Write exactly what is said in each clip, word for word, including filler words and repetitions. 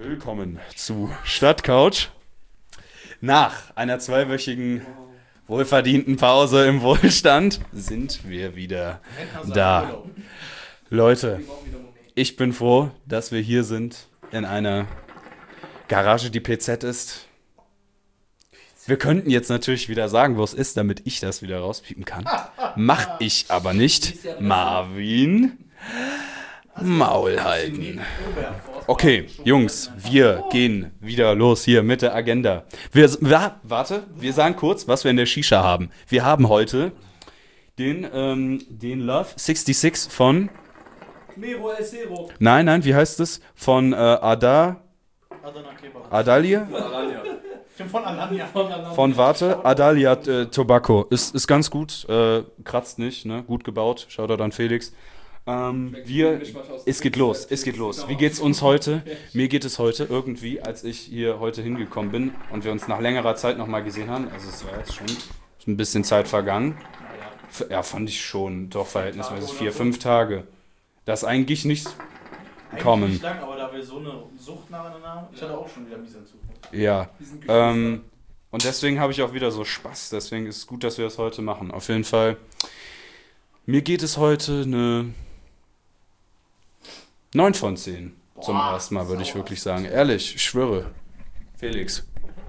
Willkommen zu Stadtcouch. Nach einer zweiwöchigen wohlverdienten Pause im Wohlstand sind wir wieder da. Leute, ich bin froh, dass wir hier sind in einer Garage, die P Z ist. Wir könnten jetzt natürlich wieder sagen, wo es ist, damit ich das wieder rauspiepen kann. Mach ich aber nicht. Marvin, Maul halten. Okay, Jungs, wir gehen wieder los hier mit der Agenda. Wir, wa, warte, wir sagen kurz, was wir in der Shisha haben. Wir haben heute den, ähm, den Love sechsundsechzig von... Mero El Cero. Nein, nein, wie heißt es? Von äh, Ada... Adalia? Von Alanya. Von, warte, Adalia äh, Tobacco. Ist, ist ganz gut, äh, kratzt nicht, ne? Gut gebaut. Shoutout an Felix. Ähm, wir, es geht los, es geht los. Wie geht's uns heute? Mir geht es heute irgendwie, als ich hier heute hingekommen bin und wir uns nach längerer Zeit nochmal gesehen haben, also es war jetzt schon ein bisschen Zeit vergangen. Ja, fand ich schon, doch verhältnismäßig vier, fünf Tage. Das ist eigentlich nicht kommen. Nicht lang, aber da wir so eine Sucht nacheinander haben, ich hatte auch schon wieder Miesentzug. Ja, ähm, und deswegen habe ich auch wieder so Spaß, deswegen ist es gut, dass wir das heute machen. Auf jeden Fall, mir geht es heute eine neun von zehn. Boah, zum ersten Mal, würde ich wirklich sagen. Ehrlich, ich schwöre. Felix.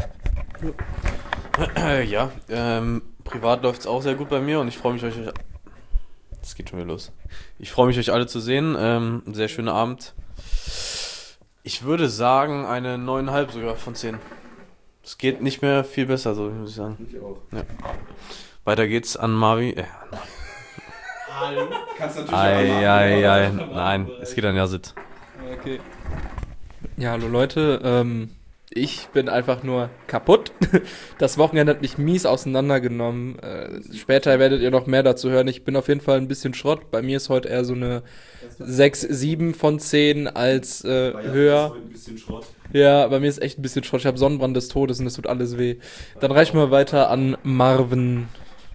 Ja, ähm, privat läuft es auch sehr gut bei mir und ich freue mich, euch... Es geht schon wieder los. Ich freue mich, euch alle zu sehen. Ähm, ein sehr schöner Abend. Ich würde sagen, eine neun Komma fünf sogar von zehn. Es geht nicht mehr viel besser, so muss ich sagen. Ich auch. Ja. Weiter geht's an Marvi. Äh, Hallo. Kannst natürlich Ei, ei, ei. Nein, es geht an Yazid. Okay. Ja, hallo Leute, ähm, ich bin einfach nur kaputt. Das Wochenende hat mich mies auseinandergenommen. Äh, später werdet ihr noch mehr dazu hören. Ich bin auf jeden Fall ein bisschen Schrott. Bei mir ist heute eher so eine sechs, sieben von zehn als äh, höher. Ein bisschen Schrott. Ja, bei mir ist echt ein bisschen Schrott. Ich habe Sonnenbrand des Todes und es tut alles weh. Dann reichen wir weiter an Marvin.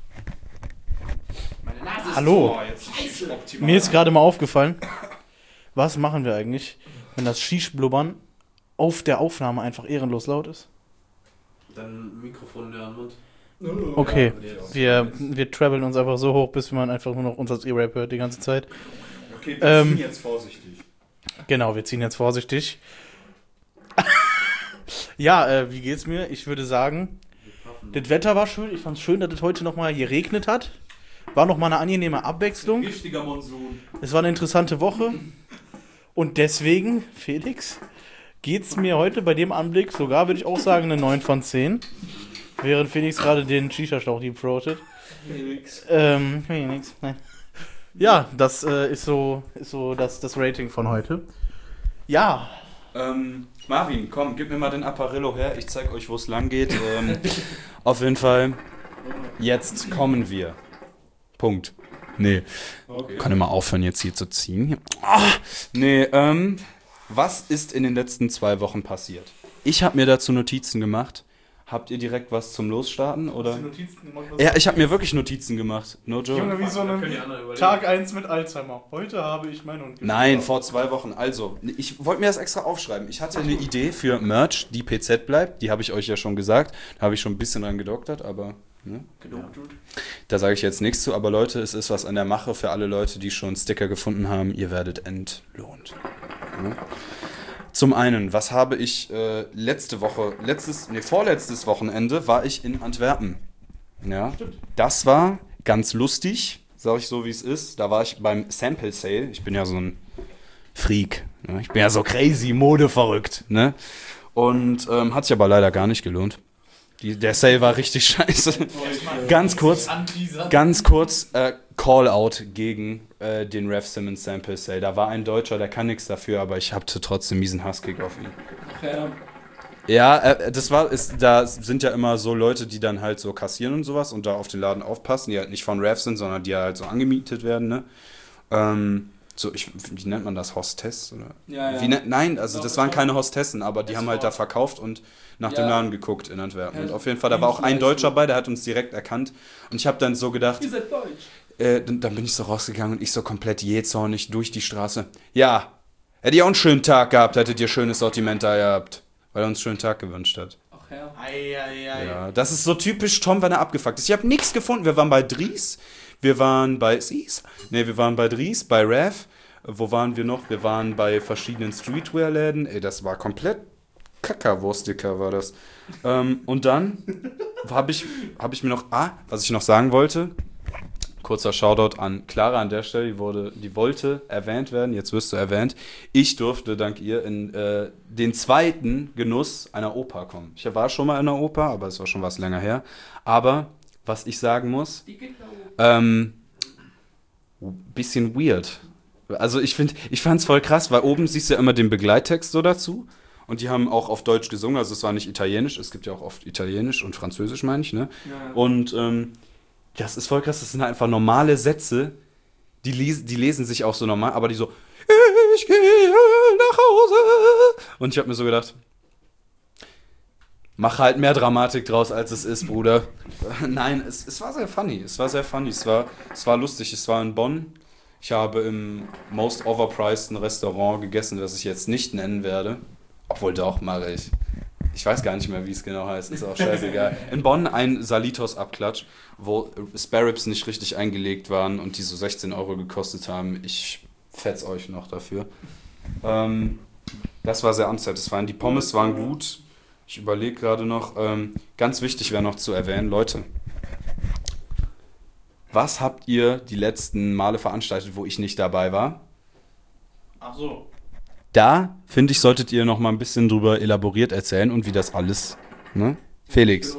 Hallo. Mir ist gerade mal aufgefallen, was machen wir eigentlich, wenn das Shish-Blubbern auf der Aufnahme einfach ehrenlos laut ist? Dann Mikrofon in den Mund. Okay, wir, wir traveln uns einfach so hoch, bis man einfach nur noch uns als E-Rap hört die ganze Zeit. Okay, wir Ähm, ziehen jetzt vorsichtig. Genau, wir ziehen jetzt vorsichtig. Ja, äh, wie geht's mir? Ich würde sagen, das Wetter war schön. Ich fand's schön, dass es heute nochmal hier regnet hat. War nochmal eine angenehme Abwechslung. Richtiger Monsun. Es war eine interessante Woche. Und deswegen, Felix, geht's mir heute bei dem Anblick sogar, würde ich auch sagen, eine neun von zehn. Während Felix gerade den Shisha-Schlauch deep-throatet. Felix. Ähm, Felix, nein. Ja, das äh, ist so, ist so das, das Rating von heute. Ja. Ähm, Marvin, komm, gib mir mal den Apparillo her. Ich zeig euch, wo es lang geht. Ähm, auf jeden Fall, jetzt kommen wir. Punkt. Nee. Okay. Kann immer aufhören, jetzt hier zu ziehen. Ah, nee, ähm, was ist in den letzten zwei Wochen passiert? Ich habe mir dazu Notizen gemacht. Habt ihr direkt was zum Losstarten, oder? Hast du Notizen gemacht? Ja, ich habe mir wirklich Notizen gemacht. No joke. Junge, wie so ein Tag eins mit Alzheimer. Heute habe ich meinen Hund Nein, vor zwei Wochen. Also, ich wollte mir das extra aufschreiben. Ich hatte eine Idee für Merch, die P Z bleibt. Die habe ich euch ja schon gesagt. Da habe ich schon ein bisschen dran gedoktert, aber... Ne? Da sage ich jetzt nichts zu, aber Leute, es ist was an der Mache für alle Leute, die schon Sticker gefunden haben. Ihr werdet entlohnt. Ne? Zum einen, was habe ich äh, letzte Woche, letztes, nee, vorletztes Wochenende war ich in Antwerpen. Ja, Stimmt. Das war ganz lustig, sage ich so wie es ist. Da war ich beim Sample Sale. Ich bin ja so ein Freak. Ne? Ich bin ja so crazy, modeverrückt. Ne? Und ähm, hat sich aber leider gar nicht gelohnt. Die, der Sale war richtig scheiße. Ganz kurz, ganz kurz äh, Call-out gegen äh, den Raf Simons Sample Sale. Da war ein Deutscher, der kann nichts dafür, aber ich hatte trotzdem miesen Hasskick auf ihn. Ja. Ja, äh, das war, ist, da sind ja immer so Leute, die dann halt so kassieren und sowas und da auf den Laden aufpassen, die halt nicht von Raf sind, sondern die halt so angemietet werden, ne? Ähm, so, ich, wie nennt man das? Hostess? Oder? Ja, ja. Wie ne, nein, also das waren keine Hostessen, aber die haben halt da verkauft und nach Ja. dem Laden geguckt in Antwerpen. Ja, Und auf jeden Fall, da war auch ein Deutscher bei, der hat uns direkt erkannt. Und ich habe dann so gedacht, Ihr seid deutsch. äh, dann, dann bin ich so rausgegangen und ich so komplett jähzornig durch die Straße. Ja, Hätte ihr auch einen schönen Tag gehabt, hättet ihr schönes Sortiment da gehabt. Weil er uns einen schönen Tag gewünscht hat. Ach ja. Ei, ei, ei. Ja, das ist so typisch Tom, wenn er abgefuckt ist. Ich habe nichts gefunden. Wir waren bei Dries, wir waren bei Seas, ne, wir waren bei Dries, bei Rav. Wo waren wir noch? Wir waren bei verschiedenen Streetwear-Läden. Ey, das war komplett Kackerwurstiker war das. Ähm, und dann habe ich, hab ich mir noch, ah, was ich noch sagen wollte, kurzer Shoutout an Clara an der Stelle, die, wurde, die wollte erwähnt werden, jetzt wirst du erwähnt. Ich durfte dank ihr in äh, den zweiten Genuss einer Oper kommen. Ich war schon mal in einer Oper, aber es war schon was länger her. Aber, was ich sagen muss, ähm, bisschen weird. Also ich finde, ich fand's voll krass, weil oben siehst du ja immer den Begleittext so dazu. Und die haben auch auf Deutsch gesungen, also es war nicht italienisch, es gibt ja auch oft italienisch und französisch, meine ich, ne? Ja. Und ähm, das ist voll krass, das sind halt einfach normale Sätze, die, les- die lesen sich auch so normal, aber die so, ich gehe nach Hause. Und ich habe mir so gedacht, mach halt mehr Dramatik draus, als es ist, Bruder. Nein, es, es war sehr funny, es war sehr funny, es war, es war lustig, es war in Bonn. Ich habe im most overpriced Restaurant gegessen, das ich jetzt nicht nennen werde. Obwohl doch, mache ich. Ich weiß gar nicht mehr, wie es genau heißt. Ist auch scheißegal. In Bonn ein Salitos-Abklatsch, wo Sparrows nicht richtig eingelegt waren und die so sechzehn Euro gekostet haben. Ich fetz euch noch dafür. Ähm, das war sehr amtszeit. Das waren, die Pommes waren gut. Ich überlege gerade noch. Ähm, ganz wichtig wäre noch zu erwähnen, Leute. Was habt ihr die letzten Male veranstaltet, wo ich nicht dabei war? Ach so. Da, finde ich, solltet ihr noch mal ein bisschen drüber elaboriert erzählen und wie das alles, ne? Felix.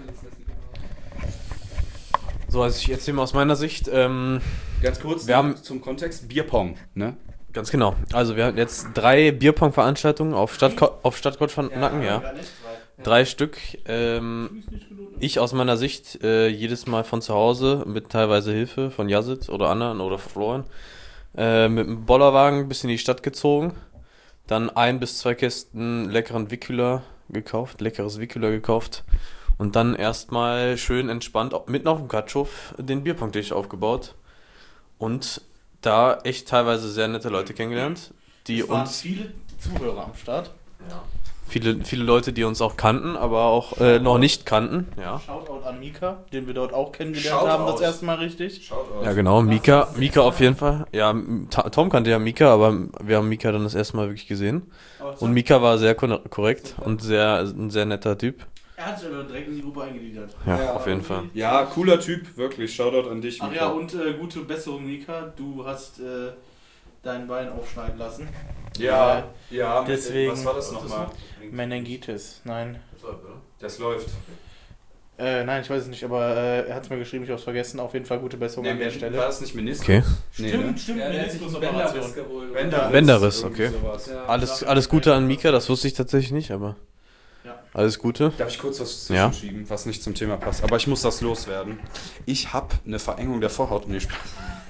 So, also ich erzähle mal aus meiner Sicht. Ähm, Ganz kurz wir haben zum Kontext, Bierpong, ne? Ganz genau. Also wir hatten jetzt drei Bierpong-Veranstaltungen auf Stadtko- auf Stadtcoach von Nacken, ja. Drei Stück. Ähm, ich aus meiner Sicht äh, jedes Mal von zu Hause mit teilweise Hilfe von Yazid oder anderen oder Florian äh, mit dem Bollerwagen bis in die Stadt gezogen. Dann ein bis zwei Kästen leckeren Wickhüler gekauft, leckeres Wickhüler gekauft. Und dann erstmal schön entspannt mitten auf dem Katschow den Bierpong-Tisch aufgebaut. Und da echt teilweise sehr nette Leute kennengelernt, die Es waren uns... viele Zuhörer am Start. Ja. Viele, viele Leute, die uns auch kannten, aber auch äh, noch nicht kannten. Ja. Shoutout an Mika, den wir dort auch kennengelernt Shoutout. haben, das erste Mal richtig. Ja, genau, Mika, Mika auf jeden Fall. Ja, Ta- Tom kannte ja Mika, aber wir haben Mika dann das erste Mal wirklich gesehen. Und Mika war sehr kon- korrekt und sehr, ein sehr netter Typ. Er hat sich aber direkt in die Gruppe eingegliedert. Ja, Ja, auf jeden Fall. Ja, cooler Typ, wirklich. Shoutout an dich. Ach Mika. ja, und äh, gute Besserung, Mika. Du hast äh, dein Bein aufschneiden lassen. Ja, ja. Deswegen- Was war das nochmal? Meningitis, nein. Das läuft. Äh, nein, ich weiß es nicht, aber äh, er hat es mir geschrieben, ich habe es vergessen. Auf jeden Fall gute Besserung an der Stelle. War das nicht Meniskus? Okay. Nee, Stimmt, ne? stimmt, Ja, der hat sich einen Meniskusoperation. Bänderriss geholt. Bänderriss. Bänderriss, irgendwie okay. sowas. Ja. Alles, alles Gute an Mika, das wusste ich tatsächlich nicht, aber Ja. alles Gute. Darf ich kurz was Ja. zwischenschieben, was nicht zum Thema passt? Aber ich muss das loswerden. Ich habe eine Verengung der Vorhaut. Nee, Spaß.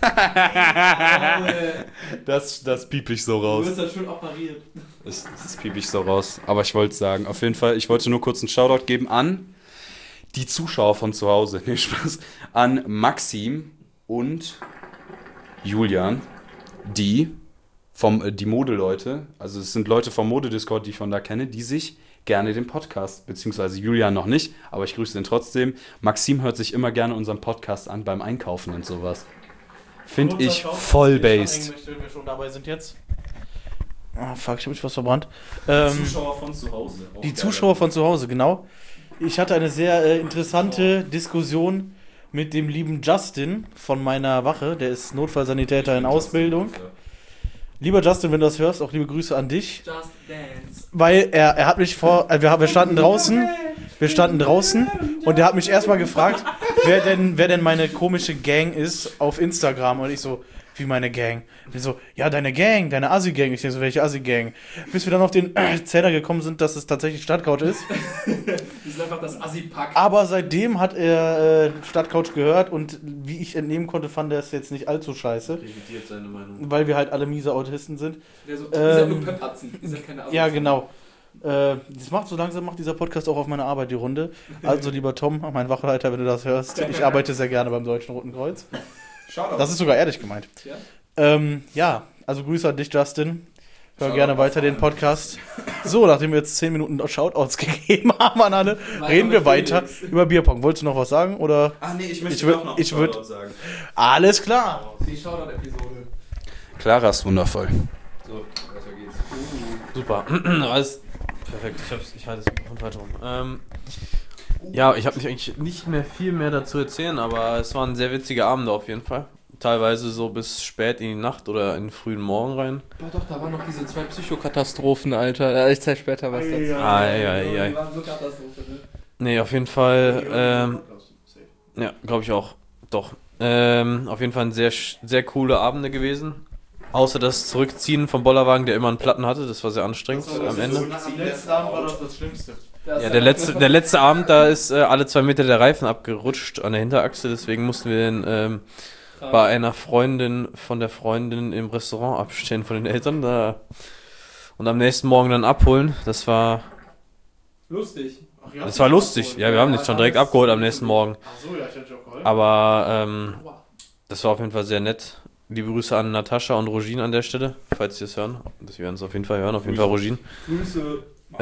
das, das piep ich so Du raus. wirst dann schon operiert. Das, das piep ich so raus. Aber ich wollte sagen, auf jeden Fall, ich wollte nur kurz einen Shoutout geben an die Zuschauer von zu Hause. Nee, Spaß. An Maxim und Julian, die vom, äh, die Modeleute, also es sind Leute vom Modediscord, die ich von da kenne, die sich gerne den Podcast, beziehungsweise Julian noch nicht, aber ich grüße den trotzdem. Maxim hört sich immer gerne unseren Podcast an beim Einkaufen und sowas. Finde ich voll based. Wenn wir schon dabei sind jetzt. Ah, fuck, ich hab mich was verbrannt. Ähm, Zuschauer von zu Hause. Auch die geil. Zuschauer von zu Hause, genau. Ich hatte eine sehr äh, interessante Diskussion mit dem lieben Justin von meiner Wache. Der ist Notfallsanitäter in Ausbildung. Lieber Justin, wenn du das hörst, auch liebe Grüße an dich. Just Dance. Weil er, er hat mich vor, äh, wir, wir standen draußen, wir standen draußen und er hat mich erstmal gefragt, wer denn, wer denn meine komische Gang ist auf Instagram. Und ich so, wie meine Gang? Und ich so, ja, deine Gang, deine Assi-Gang. Ich denke so, welche Assi-Gang? Bis wir dann auf den äh, Zähler gekommen sind, dass es tatsächlich Stadtcouch ist. Die sind einfach das Assi-Pack. Aber seitdem hat er äh, Stadtcouch gehört und wie ich entnehmen konnte, fand er es jetzt nicht allzu scheiße. Revidiert seine Meinung. Weil wir halt alle miese Autisten sind. Der so, Ähm, ihr seid nur Pöpatzen. Ihr seid keine Assi. Ja, genau. Äh, das macht so langsam macht dieser Podcast auch auf meine Arbeit die Runde. Also, lieber Tom, mein Wachleiter, wenn du das hörst, ich arbeite sehr gerne beim Deutschen Roten Kreuz. Shoutout. Das ist sogar ehrlich gemeint. Ja? Ähm, ja, also Grüße an dich, Justin. Hör gerne weiter den Podcast. So, nachdem wir jetzt zehn Minuten Shoutouts gegeben haben an alle, reden wir weiter über Bierpong. Wolltest du noch was sagen? Oder? Ah nee, ich Ich möchte würd- auch noch ich ein würd- Shoutout sagen. Alles klar. Die Shoutout-Episode. Clara ist wundervoll. So, weiter geht's. Super. Alles perfekt. Ich, hab's, ich halte das Mikrofon weiter rum. Ähm, ja, ich habe eigentlich nicht mehr viel mehr dazu erzählen, aber es waren sehr witzige Abende auf jeden Fall. Teilweise so bis spät in die Nacht oder in den frühen Morgen rein. Boah, doch, da waren noch diese zwei Psychokatastrophen, Alter. Ja, ich zeig später was dazu. Ei, ei, ei. Die waren so Katastrophe, ne? Nee, auf jeden Fall, ähm, ja, glaube ich auch. Doch. Ähm, auf jeden Fall ein sehr, sch- sehr coole Abende gewesen. Außer das Zurückziehen vom Bollerwagen, der immer einen Platten hatte. Das war sehr anstrengend am Ende. Am letzten Abend war das das Schlimmste. Ja, der letzte, der letzte Abend, da ist äh, alle zwei Meter der Reifen abgerutscht an der Hinterachse. Deswegen mussten wir den ähm, bei einer Freundin von der Freundin im Restaurant abstellen von den Eltern. Da, und am nächsten Morgen dann abholen. Das war, Lustig. das war lustig. Ja, wir haben das schon direkt abgeholt am nächsten Morgen. Achso, ja, ich hätte auch geholfen. Aber ähm, das war auf jeden Fall sehr nett. Liebe Grüße an Natascha und Rogin an der Stelle, falls sie es hören. Das werden es auf jeden Fall hören, auf jeden Fall Rogin. Grüße.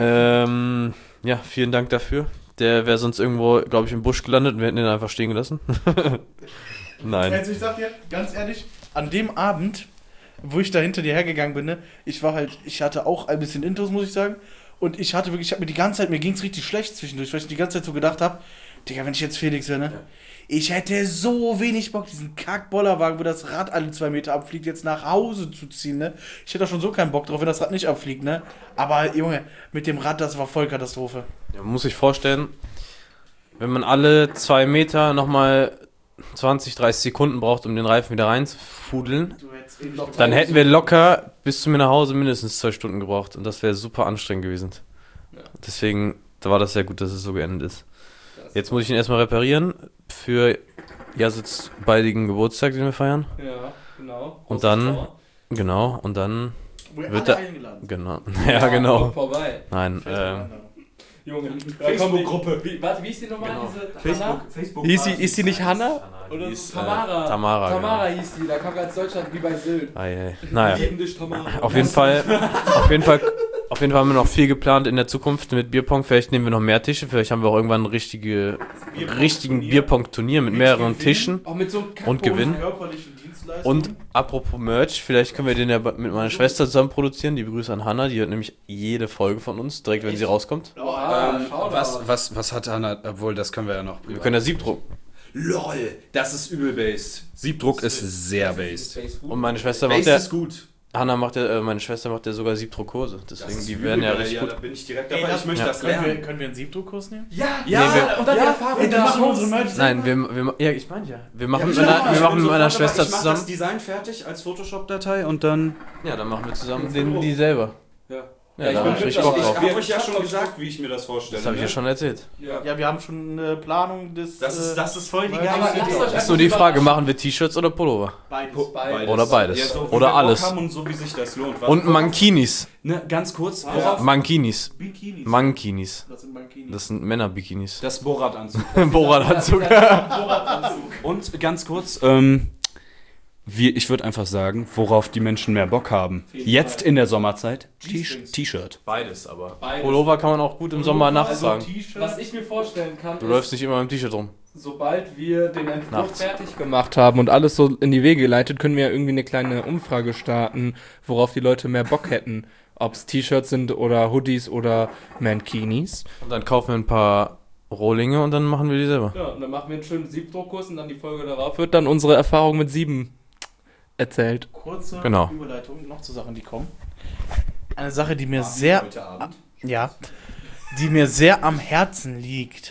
Ähm, ja, vielen Dank dafür. Der wäre sonst irgendwo, glaube ich, im Busch gelandet und wir hätten ihn einfach stehen gelassen. Nein. Also ich sag dir, ganz ehrlich, an dem Abend, wo ich da hinter dir hergegangen bin, ne, ich war halt, ich hatte auch ein bisschen Intus, muss ich sagen. Und ich hatte wirklich, ich habe mir die ganze Zeit, mir ging es richtig schlecht zwischendurch, weil ich die ganze Zeit so gedacht habe, Digga, wenn ich jetzt Felix wäre, ne? Ja. Ich hätte so wenig Bock, diesen Kack-Bollerwagen, wo das Rad alle zwei Meter abfliegt, jetzt nach Hause zu ziehen, ne? Ich hätte da schon so keinen Bock drauf, wenn das Rad nicht abfliegt, ne? Aber, Junge, mit dem Rad, das war voll Katastrophe. Ja, man muss sich vorstellen, wenn man alle zwei Meter nochmal zwanzig, dreißig Sekunden braucht, um den Reifen wieder reinzufudeln, dann hätten wir locker bis zu mir nach Hause mindestens zwei Stunden gebraucht. Und das wäre super anstrengend gewesen. Ja. Deswegen da war das sehr gut, dass es so geendet ist. Jetzt muss ich ihn erstmal reparieren für Jasits baldigen Geburtstag, den wir feiern. Ja, genau. Und dann, genau, und dann Wir wird alle er, eingeladen. genau, ja genau. Kommt vorbei. Nein, ähm, Junge, Facebook-Gruppe. Wie, warte, wie ist die nochmal? Genau. Diese Facebook, Hanna? Facebook. Hieß sie, ist sie nicht Hanna? Oder die ist, äh, Tamara. Tamara, Tamara genau. hieß die, da kam ganz Deutschland wie bei Sylt. Ei, ei. Naja. Lieben dich, Tamara. Auf jeden Fall, auf jeden Fall, auf jeden Fall haben wir noch viel geplant in der Zukunft mit Bierpong. Vielleicht nehmen wir noch mehr Tische. Vielleicht haben wir auch irgendwann ein richtige, richtigen Bierpong-Turnier mit mehreren Tischen Auch mit so einem und Gewinn. Körperlichen Dienstleistungen. Und apropos Merch, vielleicht können wir den ja mit meiner Schwester zusammen produzieren. Die Grüße an Hannah, die hört nämlich jede Folge von uns, direkt wenn sie rauskommt. Ah, Ähm, schau was, da. was, was hat Hannah, obwohl das können wir ja noch. Wir können ja Sieb drucken. LOL, das ist übel based. Siebdruck ist sehr based. Und meine Schwester macht Based ja, ist gut. Hannah macht ja, äh, meine Schwester macht ja sogar Siebdruckkurse. Deswegen, die werden ja richtig gut. Da bin ich direkt Ey, dabei. das, Ich möchte ja. das können, wir, lernen. können wir einen Siebdruckkurs nehmen? Ja, Ja, Nee, wir- und dann die ja, Erfahrung ey, dann machen wir daraus. unsere Merch. Nein, wir, wir, ja, ich meine ja. Wir machen mit Ja, meiner, ich wir bin machen mit meiner sofort dabei. Schwester Ich mach zusammen. das Design fertig als Photoshop-Datei und dann. Ja, dann machen wir zusammen den, die selber. Ja. Ja, Ja, ich da bin hab ich richtig mit Bock Ich drauf. habe euch ja schon gesagt, wie ich mir das vorstelle. Das habe ich ja ne? schon erzählt. Ja. Ja, wir haben schon eine Planung des... Das ist, äh, das ist voll die Aber geile lasst Idee. euch Ist nur die Frage, machen wir T-Shirts oder Pullover? beides. Beides. Oder beides. Ja, so, wie Oder wir Bock alles. Haben und so wie sich das lohnt. Was- Und Mankinis. Ne, ganz kurz. Ah, Worauf? Mankinis. Bikinis. Mankinis. Das sind Mankinis. Das sind Männerbikinis. Das Borat-Anzug. Borat-Anzug. Und ganz kurz, ähm, wir, ich würde einfach sagen, worauf die Menschen mehr Bock haben. Jetzt in der Sommerzeit, T- G-Strings. T-Shirt. Beides aber. Beides. Pullover kann man auch gut im Sommer nachts Also tragen. T-Shirt. Was ich mir vorstellen kann, Du ist, läufst nicht immer im T-Shirt rum. sobald wir den Entwurf Nachts. fertig gemacht haben und alles so in die Wege geleitet, können wir ja irgendwie eine kleine Umfrage starten, worauf die Leute mehr Bock hätten. Ob es T-Shirts sind oder Hoodies oder Mankinis. Und dann kaufen wir ein paar Rohlinge und dann machen wir die selber. Ja, und dann machen wir einen schönen Siebdruckkurs und dann die Folge darauf wird dann unsere Erfahrung mit Sieben erzählt. Kurze Genau. Überleitung noch zu Sachen, die kommen. Eine Sache, die mir sehr, Heute Abend. ja, die mir sehr am Herzen liegt.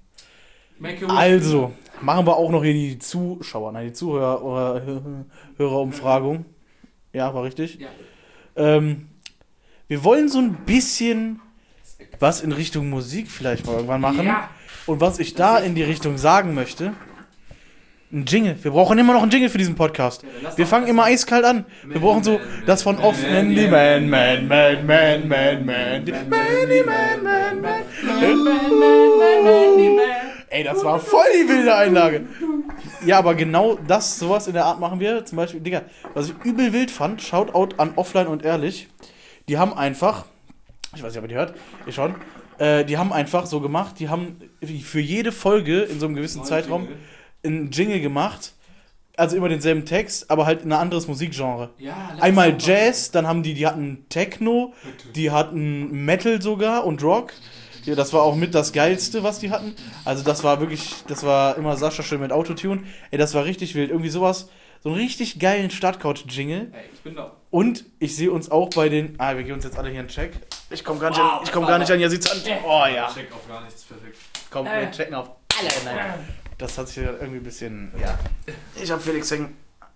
Also, machen wir auch noch hier die Zuschauer, nein, die Zuhörer, oder Hörerumfragung. Ja, war richtig. Ja. Ähm, wir wollen so ein bisschen was in Richtung Musik vielleicht mal irgendwann machen. Ja. Und was ich da in die Richtung sagen möchte, ein Jingle. Wir brauchen immer noch einen Jingle für diesen Podcast. Wir fangen immer eiskalt an. Wir brauchen so das von oft Mandy Man, Man, Man, Man, Man, Mandy, Mandy, Man, Man, Man. Ey, das war voll die wilde Einlage. Ja, aber genau das, sowas in der Art machen wir. Zum Beispiel, Digga, was ich übel wild fand, Shoutout an Offline und Ehrlich. die haben einfach, ich weiß nicht, ob ihr die hört, ihr schon, äh, die haben einfach so gemacht, die haben für jede Folge in so einem gewissen Zeitraum einen Jingle gemacht, also immer denselben Text, aber halt in ein anderes Musikgenre. Ja, Einmal Jazz, dann haben die, die hatten Techno, die hatten Metal sogar und Rock. Ja, das war auch mit das Geilste, was die hatten. Also das war wirklich, das war immer Sascha schön mit Autotune. Ey, das war richtig wild. Irgendwie sowas, so einen richtig geilen Stadtcouch-Jingle. Ey, ich bin da. Und ich sehe uns auch bei den, ah, wir geben uns jetzt alle hier einen Check. Ich komme gar nicht an, ich komme gar nicht an, ja, sieht's an. Oh ja. Check auf gar nichts, perfekt. Komm, wir checken auf alle. Nein. Das hat sich ja irgendwie ein bisschen, ja. Ich hab Felix hängen.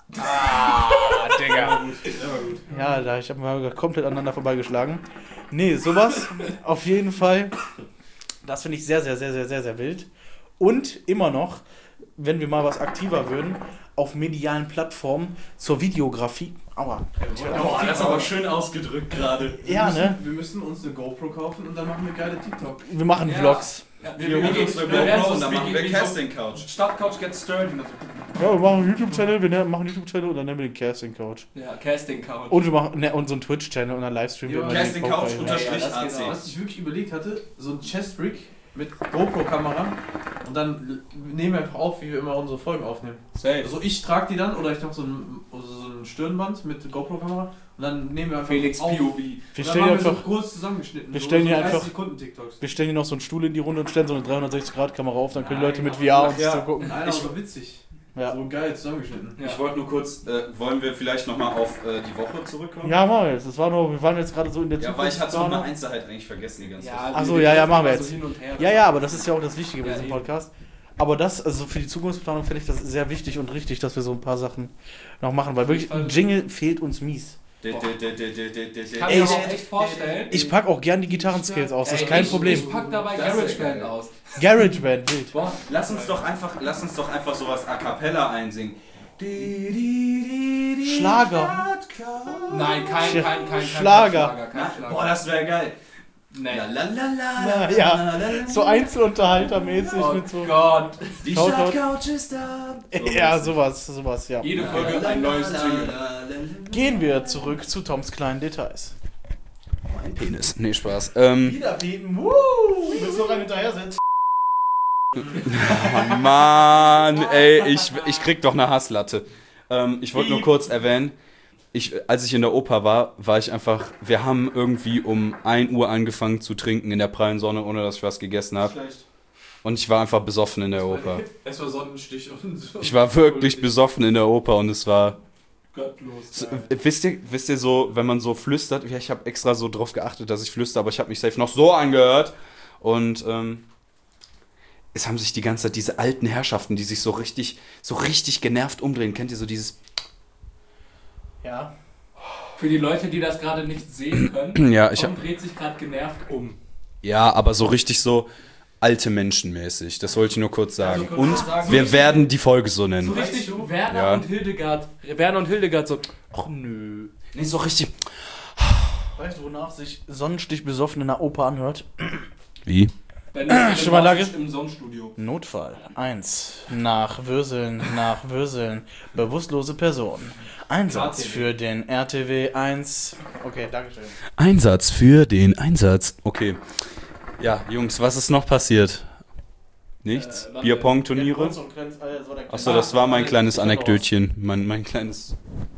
Ah, Digga. Ja, da, ich habe mal komplett aneinander vorbeigeschlagen. Nee, sowas auf jeden Fall. Das finde ich sehr, sehr, sehr, sehr, sehr, sehr wild. Und immer noch, wenn wir mal was aktiver würden, auf medialen Plattformen zur Videografie. Aua. Boah, das ist aber schön ausgedrückt gerade. Ja, ne? Wir müssen uns eine GoPro kaufen und dann machen wir geile TikTok. Wir machen Ja. Vlogs. Ja, Wir holen uns eine GoPro und dann machen wir Casting Couch. Stadtcouch Get Stirred. Ja, wir machen einen YouTube-Channel, wir ne- machen einen YouTube-Channel und dann nennen wir den Casting Couch. Ja, Casting Couch. Und wir machen ne, und so einen Twitch-Channel und dann Livestream. Ja, wir immer Casting den Couch Poker- unterstrich Ja, ja, das A geht C. auch. Was ich wirklich überlegt hatte, so ein Chest-Rig mit GoPro-Kamera und dann l- nehmen wir einfach auf, wie wir immer unsere Folgen aufnehmen. Safe. Also ich trage die dann oder ich mache so ein, also so ein Stirnband mit GoPro-Kamera und dann nehmen wir einfach Felix auf. P O V. Wir Und dann stellen machen hier wir so einfach, kurz zusammengeschnitten. wir so- stellen so hier dreißig einfach- Sekunden TikToks. wir stellen hier noch so einen Stuhl in die Runde und stellen so eine dreihundertsechzig Grad Kamera auf, dann können die Nein, Leute mit aber- V R ach uns ja. zugucken. Nein, aber so witzig. Ja. So geil zusammengeschnitten. Ja. Ich wollte nur kurz, äh, wollen wir vielleicht nochmal auf äh, die Woche zurückkommen? Ja, machen wir jetzt. Das war nur, wir waren jetzt gerade so in der Ja, weil ich hatte noch eine Zukunftsplanung. Einzelheit eigentlich vergessen die ganze Zeit. Ach so, ja, ja, machen wir jetzt. hin und her. Ja, ja, aber das ist ja auch das Wichtige bei Ja, diesem eben. Podcast. Aber das, also für die Zukunftsplanung finde ich das sehr wichtig und richtig, dass wir so ein paar Sachen noch machen, weil wirklich ein Jingle fehlt uns mies. De- de- de- de- de- de- de- Ich kann Ey, mir ich- aber auch echt vorstellen. Ich pack auch gern die Gitarrenskills aus, das ist Ey, kein ich, Problem. Ich pack dabei Das ist GarageBand geil. aus. GarageBand, wild. Boah. Lass uns doch einfach, lass uns doch einfach sowas a cappella einsingen. Di- di- di- di- Schlager. Nein, kein, kein, kein, kein Schlager. Kein Na, Schlager. boah, das wäre geil. Nee. La, la, la, la, Na, la, ja. la, la, la. So Einzelunterhaltermäßig Oh mit so. Gott. Die Schaut, schaut. Stadtcouch ist da. Ja, sowas, sowas, ja. Jede La, Folge la, ein la, neues la, Jingle. la, la, la. Gehen wir zurück zu Toms kleinen Details. Mein Penis. Nee, Spaß. Ähm, Wiederpiepen, wuh! Willst du noch einen hinterher setzen? oh Mann, ey, ich, ich krieg doch eine Hasslatte. Ähm, ich wollte nur kurz erwähnen, ich, als ich in der Oper war, war ich einfach, wir haben irgendwie um ein Uhr angefangen zu trinken in der prallen Sonne, ohne dass ich was gegessen habe. Und ich war einfach besoffen in der Oper. Es war Sonnenstich und so. Ich war wirklich besoffen in der Oper und es war... Gottlos. So, wisst, ihr, wisst ihr so, wenn man so flüstert, ja, ich habe extra so drauf geachtet, dass ich flüster, aber ich habe mich safe noch so angehört. Und ähm, es haben sich die ganze Zeit diese alten Herrschaften, die sich so richtig, so richtig genervt umdrehen. Kennt ihr so dieses... Ja. Für die Leute, die das gerade nicht sehen können, Ja, ich Tom hab, dreht sich gerade genervt um. ja, aber so richtig so alte Menschenmäßig. Das wollte ich nur kurz sagen. Also, kurz Und sagen, wir so werden die Folge so So nennen. richtig Werner Ja. und Hildegard. Werner und Hildegard so, ach nö. Nee, so richtig... Weißt du, wonach sich Sonnenstich besoffen in der Oper anhört? Wie? Wenn du Schon mal Lage? im Sonnenstudio. Notfall eins. Nach Würseln, nach Würseln. Bewusstlose Person. Einsatz R T W. für den R T W eins. Okay, dankeschön. Einsatz für den Einsatz. Okay. Ja, Jungs, was ist noch passiert? Nichts? Äh, wann Bierpong-Turniere? Achso, das war mein kleines Anekdötchen. Mein, mein kleines...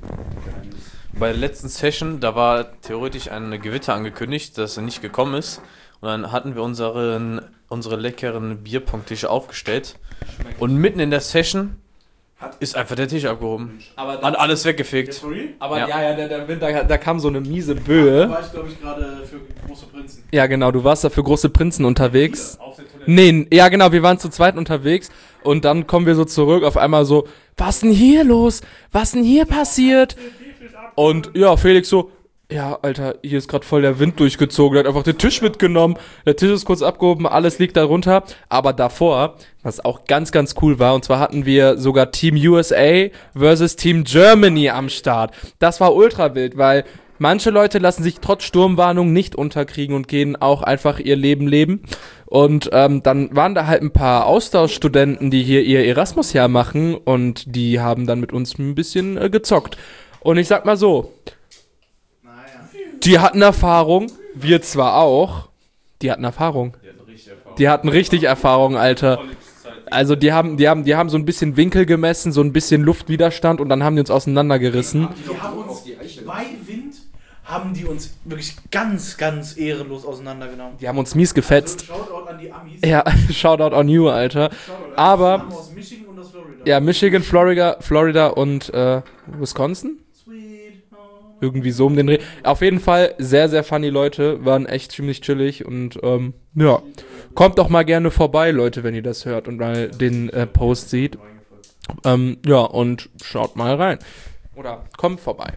Bei der letzten Session, da war theoretisch ein Gewitter angekündigt, das nicht gekommen ist. Und dann hatten wir unseren, unsere leckeren Bierpong-Tische aufgestellt. Und mitten in der Session ist einfach der Tisch abgehoben. Aber, Hat alles weggefegt. aber Ja. ja, ja, der, der Winter, da kam so eine miese Böe. war ich, glaube ich, gerade für große Prinzen. Ja, genau, du warst da für große Prinzen unterwegs. Auf der Toilette. Nee, ja genau, wir waren zu zweit unterwegs und dann kommen wir so zurück, auf einmal so, was denn hier los? Was denn hier passiert? Und ja, Felix so, ja, Alter, hier ist gerade voll der Wind durchgezogen, der hat einfach den Tisch mitgenommen, der Tisch ist kurz abgehoben, alles liegt da runter, aber davor, was auch ganz, ganz cool war, und zwar hatten wir sogar Team U S A versus Team Germany am Start. Das war ultra wild, weil manche Leute lassen sich trotz Sturmwarnung nicht unterkriegen und gehen auch einfach ihr Leben leben. Und ähm, dann waren da halt ein paar Austauschstudenten, die hier ihr Erasmus-Jahr machen und die haben dann mit uns ein bisschen äh, gezockt. Und ich sag mal so, Die hatten Erfahrung, wir zwar auch. Die hatten Erfahrung. Die hatten richtig Erfahrung, Alter. Also die haben, die haben, die haben so ein bisschen Winkel gemessen, so ein bisschen Luftwiderstand und dann haben die uns auseinandergerissen. Die haben uns bei Wind, haben die uns wirklich ganz, ganz ehrenlos auseinandergenommen. Die haben uns mies gefetzt. Also Shoutout an die Amis. Ja, Shoutout on you, Alter. Aber, Die aus Michigan und aus Florida. ja, Michigan, Florida, Florida und äh, Wisconsin? Sweet home. Irgendwie so um den Dreh. Auf jeden Fall sehr, sehr funny Leute, waren echt ziemlich chillig und ähm, ja, kommt doch mal gerne vorbei, Leute, wenn ihr das hört und mal den äh, Post seht. Ähm, ja, und schaut mal rein. Oder kommt vorbei.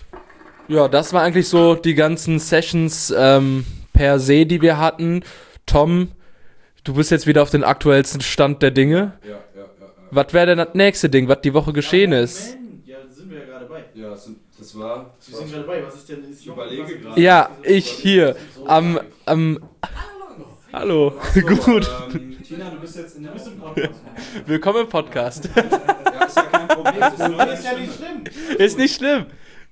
Ja, das war eigentlich so die ganzen Sessions ähm, per se, die wir hatten. Tom, du bist jetzt wieder auf den aktuellsten Stand der Dinge. Ja, ja, ja. ja. Was wäre denn das nächste Ding, was die Woche geschehen ist? Ja, sind wir ja gerade bei. Ja, das, das war. Wir sind gerade bei. Was ist denn? Ist Ich überlege gerade. Ja, ich hier am, am Hallo, gut. Ähm, Tina, du bist jetzt in der Willkommen im Podcast. Ja, ist ja kein Problem. Das ist, nur Ist ja nicht schlimm. Ist nicht schlimm.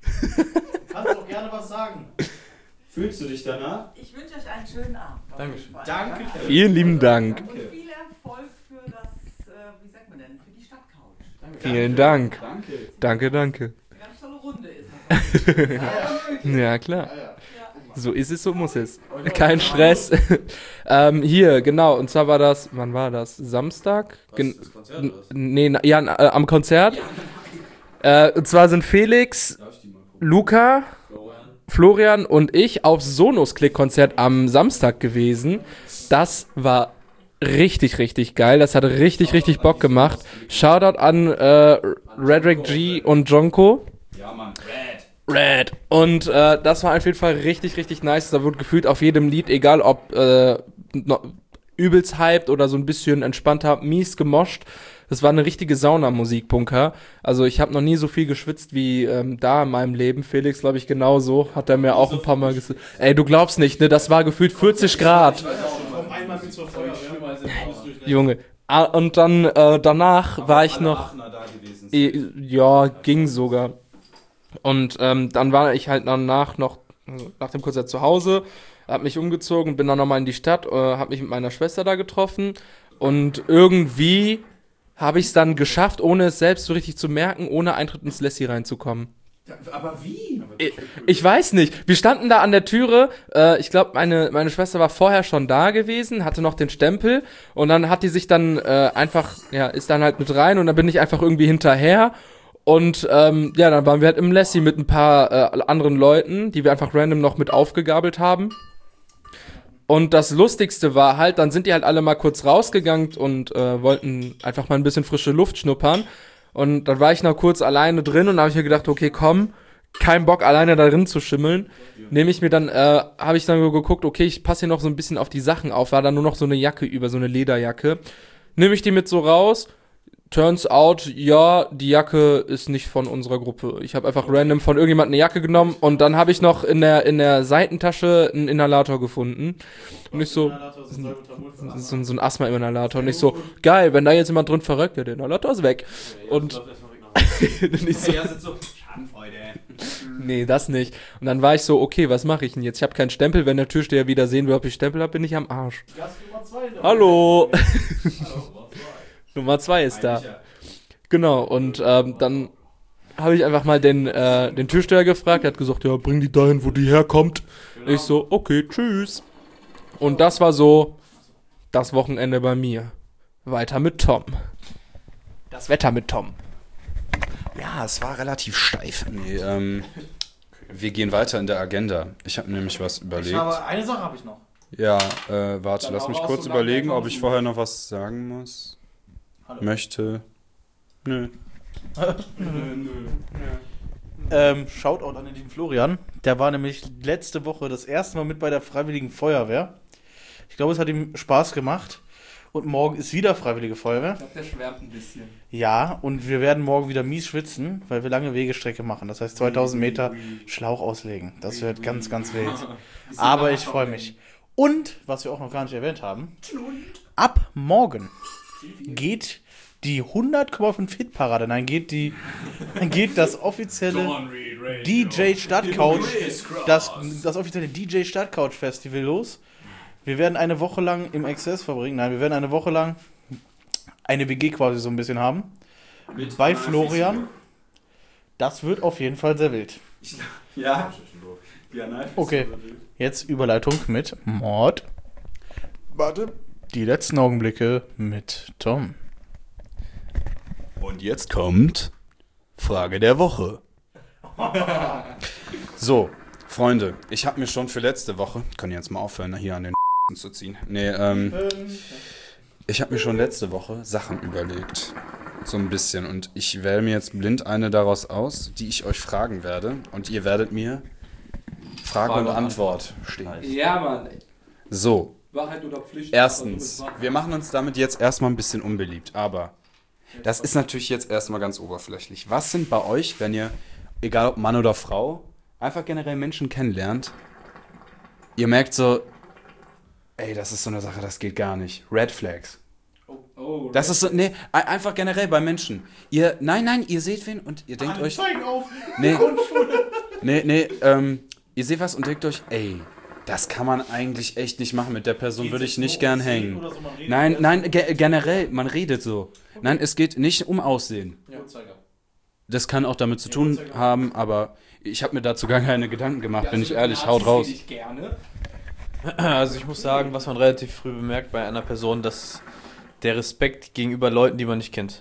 Kannst auch gerne was sagen. Fühlst du dich danach? Ich wünsche euch einen schönen Abend. Dankeschön. Danke. Vielen lieben Dank. Und viel Erfolg für das, äh, wie sagt man denn, für die Stadtcouch. Vielen Dank. Danke. Danke, danke. Eine ganz tolle Runde ist das. Ja, klar. So ist es, so muss es. Kein Stress. ähm, hier, genau. Und zwar war das, wann war das? Samstag? Gen Das Konzert, n- nee, na, ja, äh, am Konzert. Äh, und zwar sind Felix, Luca, Florian und ich auf Sonos-Klick-Konzert am Samstag gewesen. Das war richtig, richtig geil. Das hat richtig, richtig Bock gemacht. Shoutout an äh, Redrick G und Jonko. Ja, Mann. Red. Red. Und äh, das war auf jeden Fall richtig, richtig nice. Da wurde gefühlt auf jedem Lied, egal ob äh, no, übelst hyped oder so ein bisschen entspannter, mies gemoscht. Das war eine richtige Saunamusik, Bunker. Also ich habe noch nie so viel geschwitzt wie ähm, da in meinem Leben. Felix, glaube ich, genauso. Hat er mir auch ein paar Mal gesagt. Ey, du glaubst nicht, ne? Das war gefühlt vierzig Grad. Komm einmal mit zur Feuerwehr. Junge. Ah, und dann äh, danach war ich noch... Aachener da gewesen. Eh, Ja, ging sogar. Und ähm, dann war ich halt danach noch, also nach dem Konzert zu Hause, hab mich umgezogen, bin dann nochmal in die Stadt, äh, hab mich mit meiner Schwester da getroffen und irgendwie habe ich es dann geschafft, ohne es selbst so richtig zu merken, ohne Eintritt ins Lassie reinzukommen. Aber wie? Ich, ich weiß nicht. Wir standen da an der Türe. Äh, ich glaube, meine, meine Schwester war vorher schon da gewesen, hatte noch den Stempel und dann hat die sich dann äh, einfach, ja, ist dann halt mit rein und dann bin ich einfach irgendwie hinterher. Und ähm, ja, dann waren wir halt im Lassie mit ein paar äh, anderen Leuten, die wir einfach random noch mit aufgegabelt haben. Und das Lustigste war halt, dann sind die halt alle mal kurz rausgegangen und äh, wollten einfach mal ein bisschen frische Luft schnuppern. Und dann war ich noch kurz alleine drin und da habe ich mir gedacht, okay, komm, kein Bock alleine da drin zu schimmeln. Nehme ich mir dann, äh, habe ich dann so geguckt, okay, ich passe hier noch so ein bisschen auf die Sachen auf, war dann nur noch so eine Jacke über, so eine Lederjacke. Nehme ich die mit so raus. Turns out, ja, die Jacke ist nicht von unserer Gruppe. Ich habe einfach random von irgendjemandem eine Jacke genommen und dann habe ich noch in der in der Seitentasche einen Inhalator gefunden. Und ich so, so, so ein Asthma-Inhalator. Und ich so, geil, wenn da jetzt jemand drin verrückt, ja, der Inhalator ist weg. Und ich so, Ja, sind so Schadenfreude. nee, das nicht. Und dann war ich so, okay, was mache ich denn jetzt? Ich habe keinen Stempel. Wenn der Türsteher wieder sehen will, ob ich Stempel habe, bin ich am Arsch. Hallo. Nummer zwei ist da. Genau, und ähm, dann habe ich einfach mal den, äh, den Türsteher gefragt. Er hat gesagt, ja, bring die dahin, wo die herkommt. Ich so, okay, tschüss. Und das war so das Wochenende bei mir. Weiter mit Tom. Das Wetter mit Tom. Ja, es war relativ steif. Nee, ähm, wir gehen weiter in der Agenda. Ich habe nämlich was überlegt. Aber eine Sache habe ich noch. Ja, äh, warte, lass mich kurz überlegen, ob ich vorher noch was sagen muss. Hallo. Möchte. Nö. Ähm, Shoutout an den lieben Florian. Der war nämlich letzte Woche das erste Mal mit bei der Freiwilligen Feuerwehr. Ich glaube, es hat ihm Spaß gemacht. Und morgen ist wieder Freiwillige Feuerwehr. Ich glaube, der schwärmt ein bisschen. Ja, und wir werden morgen wieder mies schwitzen, weil wir lange Wegestrecke machen. Das heißt zweitausend Meter Schlauch auslegen. Das wird ganz, ganz wild. Aber ich freue mich. Und, was wir auch noch gar nicht erwähnt haben, ab morgen geht die hundert Komma fünf Hitparade. Dann geht die, dann geht das offizielle D J Stadtcouch, das, das offizielle D J Stadtcouch Festival los. Wir werden eine Woche lang im Access verbringen. Nein, wir werden eine Woche lang eine W G quasi so ein bisschen haben. Mit Bei Florian. Das wird auf jeden Fall sehr wild. Ja. Ja, nein. Okay, jetzt Überleitung mit Mord. Warte. Die letzten Augenblicke mit Tom. Und jetzt kommt Frage der Woche. So, Freunde, ich habe mir schon für letzte Woche, ich kann jetzt mal aufhören, hier an den zu ziehen. Nee, ähm, ich habe mir schon letzte Woche Sachen überlegt. So ein bisschen. Und ich wähle mir jetzt blind eine daraus aus, die ich euch fragen werde. Und ihr werdet mir Frage, Frage und und Antwort stehen. Ja, Mann. So, Wahrheit oder Pflicht? erstens, wir machen uns damit jetzt erstmal ein bisschen unbeliebt, aber das ist natürlich jetzt erstmal ganz oberflächlich. Was sind bei euch, wenn ihr, egal ob Mann oder Frau, einfach generell Menschen kennenlernt, ihr merkt so, ey, das ist so eine Sache, das geht gar nicht. Red Flags. Oh, Das ist so, nee, ein- einfach generell bei Menschen. Ihr, nein, nein, ihr seht wen und ihr denkt euch, Zeigen auf! nee, nee, nee, ähm, ihr seht was und denkt euch, ey, das kann man eigentlich echt nicht machen. Mit der Person würde ich nicht gern hängen. Nein, nein, ge generell, man redet so. Nein, es geht nicht um Aussehen. Das kann auch damit zu tun haben, aber ich habe mir dazu gar keine Gedanken gemacht, bin ich ehrlich, haut raus. Also ich muss sagen, was man relativ früh bemerkt bei einer Person, dass der Respekt gegenüber Leuten, die man nicht kennt.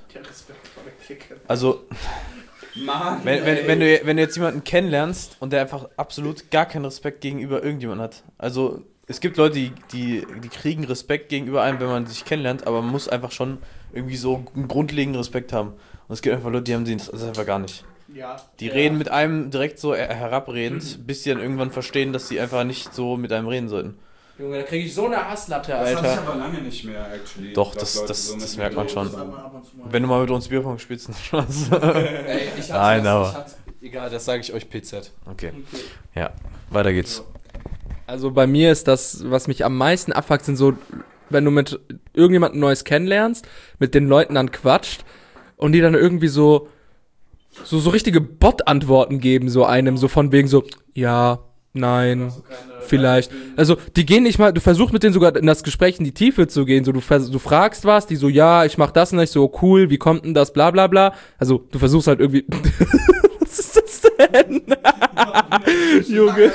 Also, Mann, wenn, wenn, wenn, du, wenn du jetzt jemanden kennenlernst und der einfach absolut gar keinen Respekt gegenüber irgendjemandem hat. Also, es gibt Leute, die, die, die kriegen Respekt gegenüber einem, wenn man sich kennenlernt, aber man muss einfach schon irgendwie so einen grundlegenden Respekt haben. Und es gibt einfach Leute, die haben den das einfach gar nicht. Ja. Die reden mit einem direkt so her- herabredend, bis sie dann irgendwann verstehen, dass sie einfach nicht so mit einem reden sollten. Junge, da kriege ich so eine Hasslatte, Das hatte ich Alter. aber lange nicht mehr, actually. Doch, dass das- Leute das- so mit das mir merkt man reden. schon. Wenn du mal mit uns Bierpong spielst, dann Spaß. Ey, ich hatte Nein, das, aber- ich hatte, egal, das sage ich euch P Z. Okay. Ja, weiter geht's. Also bei mir ist das, was mich am meisten abfuckt, sind so, wenn du mit irgendjemandem Neues kennenlernst, mit den Leuten dann quatscht und die dann irgendwie so so, so richtige Bot-Antworten geben, so einem, so von wegen so, ja, nein, vielleicht. Also, die gehen nicht mal, du versuchst mit denen sogar in das Gespräch in die Tiefe zu gehen, so, du, vers- du fragst was, die so, ja, ich mach das und ich so, cool, wie kommt denn das, bla, bla, bla. Also, du versuchst halt irgendwie, was ist das denn? Junge.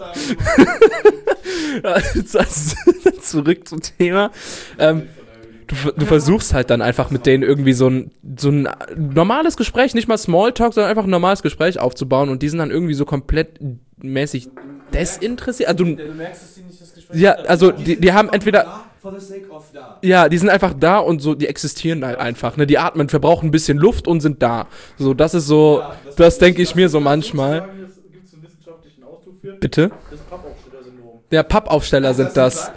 Zurück zum Thema. Ähm, du, du versuchst halt dann einfach mit denen irgendwie so ein, so ein normales Gespräch, nicht mal Smalltalk, sondern einfach ein normales Gespräch aufzubauen und die sind dann irgendwie so komplett mäßig desinteressiert. Also, du, Du merkst, dass die nicht das Gespräch ja, also die, die haben entweder, For the sake of da. ja, die sind einfach da und so, die existieren halt einfach, ne, die atmen, verbrauchen ein bisschen Luft und sind da. So, das ist so, das denke ich mir so manchmal. Gibt es einen wissenschaftlichen Ausdruck für? Bitte? Das Pappaufsteller-Syndrom. Ja, Pappaufsteller sind das.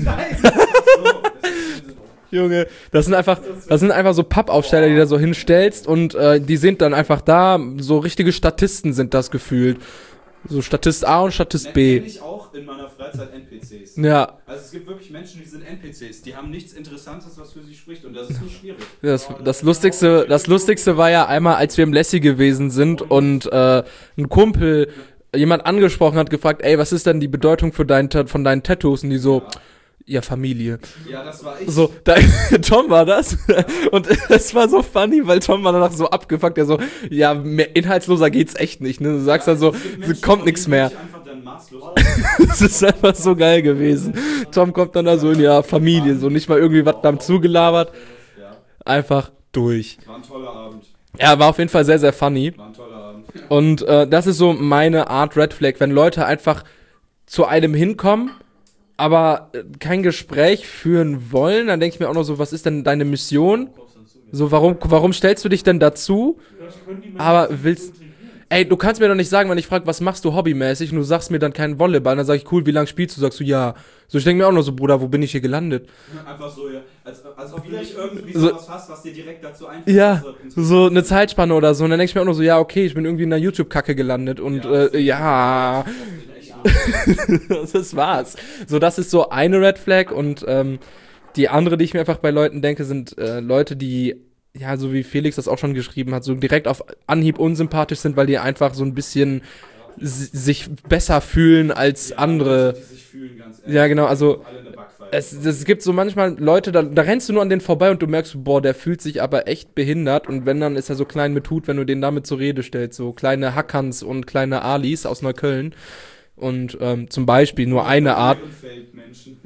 Junge, das sind einfach, das sind einfach so Pappaufsteller, die da so hinstellst und äh, die sind dann einfach da, so richtige Statisten sind das gefühlt. So Statist A und Statist B. Nenne ich auch in meiner Freizeit N P Cs. Ja, Also es gibt wirklich Menschen, die sind N P Cs, die haben nichts Interessantes, was für sie spricht und das ist nicht schwierig. das, das lustigste, das lustigste war ja einmal, als wir im Lassie gewesen sind und äh, ein Kumpel jemand angesprochen hat, gefragt, ey, was ist denn die Bedeutung für dein, Ta- von deinen Tattoos? Und die so, ja, Familie. Ja, das war ich. So, da, Tom war das. Und es war so funny, weil Tom war danach so abgefuckt, der so, ja, mehr inhaltsloser geht's echt nicht, ne? Du sagst dann so, Es gibt Menschen, kommt von nichts denen mehr. bin ich einfach dann maßlos. Das ist einfach so geil gewesen. Tom kommt dann da so in, ja, Familie, so nicht mal irgendwie was dann zugelabert. Ja, Einfach durch. war ein toller Abend. Ja, war auf jeden Fall sehr, sehr funny. War ein toller Abend. Und äh, das ist so meine Art Red Flag, wenn Leute einfach zu einem hinkommen, aber äh, kein Gespräch führen wollen, dann denke ich mir auch noch so, was ist denn deine Mission? So, warum, warum stellst du dich denn dazu? Aber willst... Ey, du kannst mir doch nicht sagen, wenn ich frage, was machst du hobbymäßig und du sagst mir dann keinen Volleyball, dann sage ich, cool, wie lange spielst du? Sagst du, ja. So, ich denke mir auch noch so, Bruder, wo bin ich hier gelandet? Einfach so, ja, als, als ob du nicht irgendwie So- sowas hast, was dir direkt dazu einfällt. Ja, was so eine Zeitspanne oder so. Und dann denke ich mir auch noch so, ja, okay, ich bin irgendwie in einer YouTube-Kacke gelandet und äh, ja, das war's. So, das ist so eine Red Flag und ähm, die andere, die ich mir einfach bei Leuten denke, sind äh, Leute, die ja, so wie Felix das auch schon geschrieben hat, so direkt auf Anhieb unsympathisch sind, weil die einfach so ein bisschen s- sich besser fühlen als andere. Die sich fühlen, ganz ehrlich. Ja, genau, also Alle eine Backpfeife. es, es gibt so manchmal Leute, da, da rennst du nur an denen vorbei und du merkst, boah, der fühlt sich aber echt behindert und wenn, dann ist er so klein mit Hut, wenn du den damit zur Rede stellst, so kleine Hackans und kleine Alis aus Neukölln und ähm, zum Beispiel nur eine Art Feldmenschen.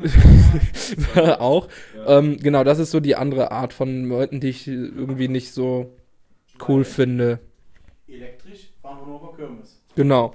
auch, Ja. ähm, genau, das ist so die andere Art von Leuten, die ich irgendwie nicht so cool finde. Elektrisch fahren wir nur auf der Kirmes. Genau.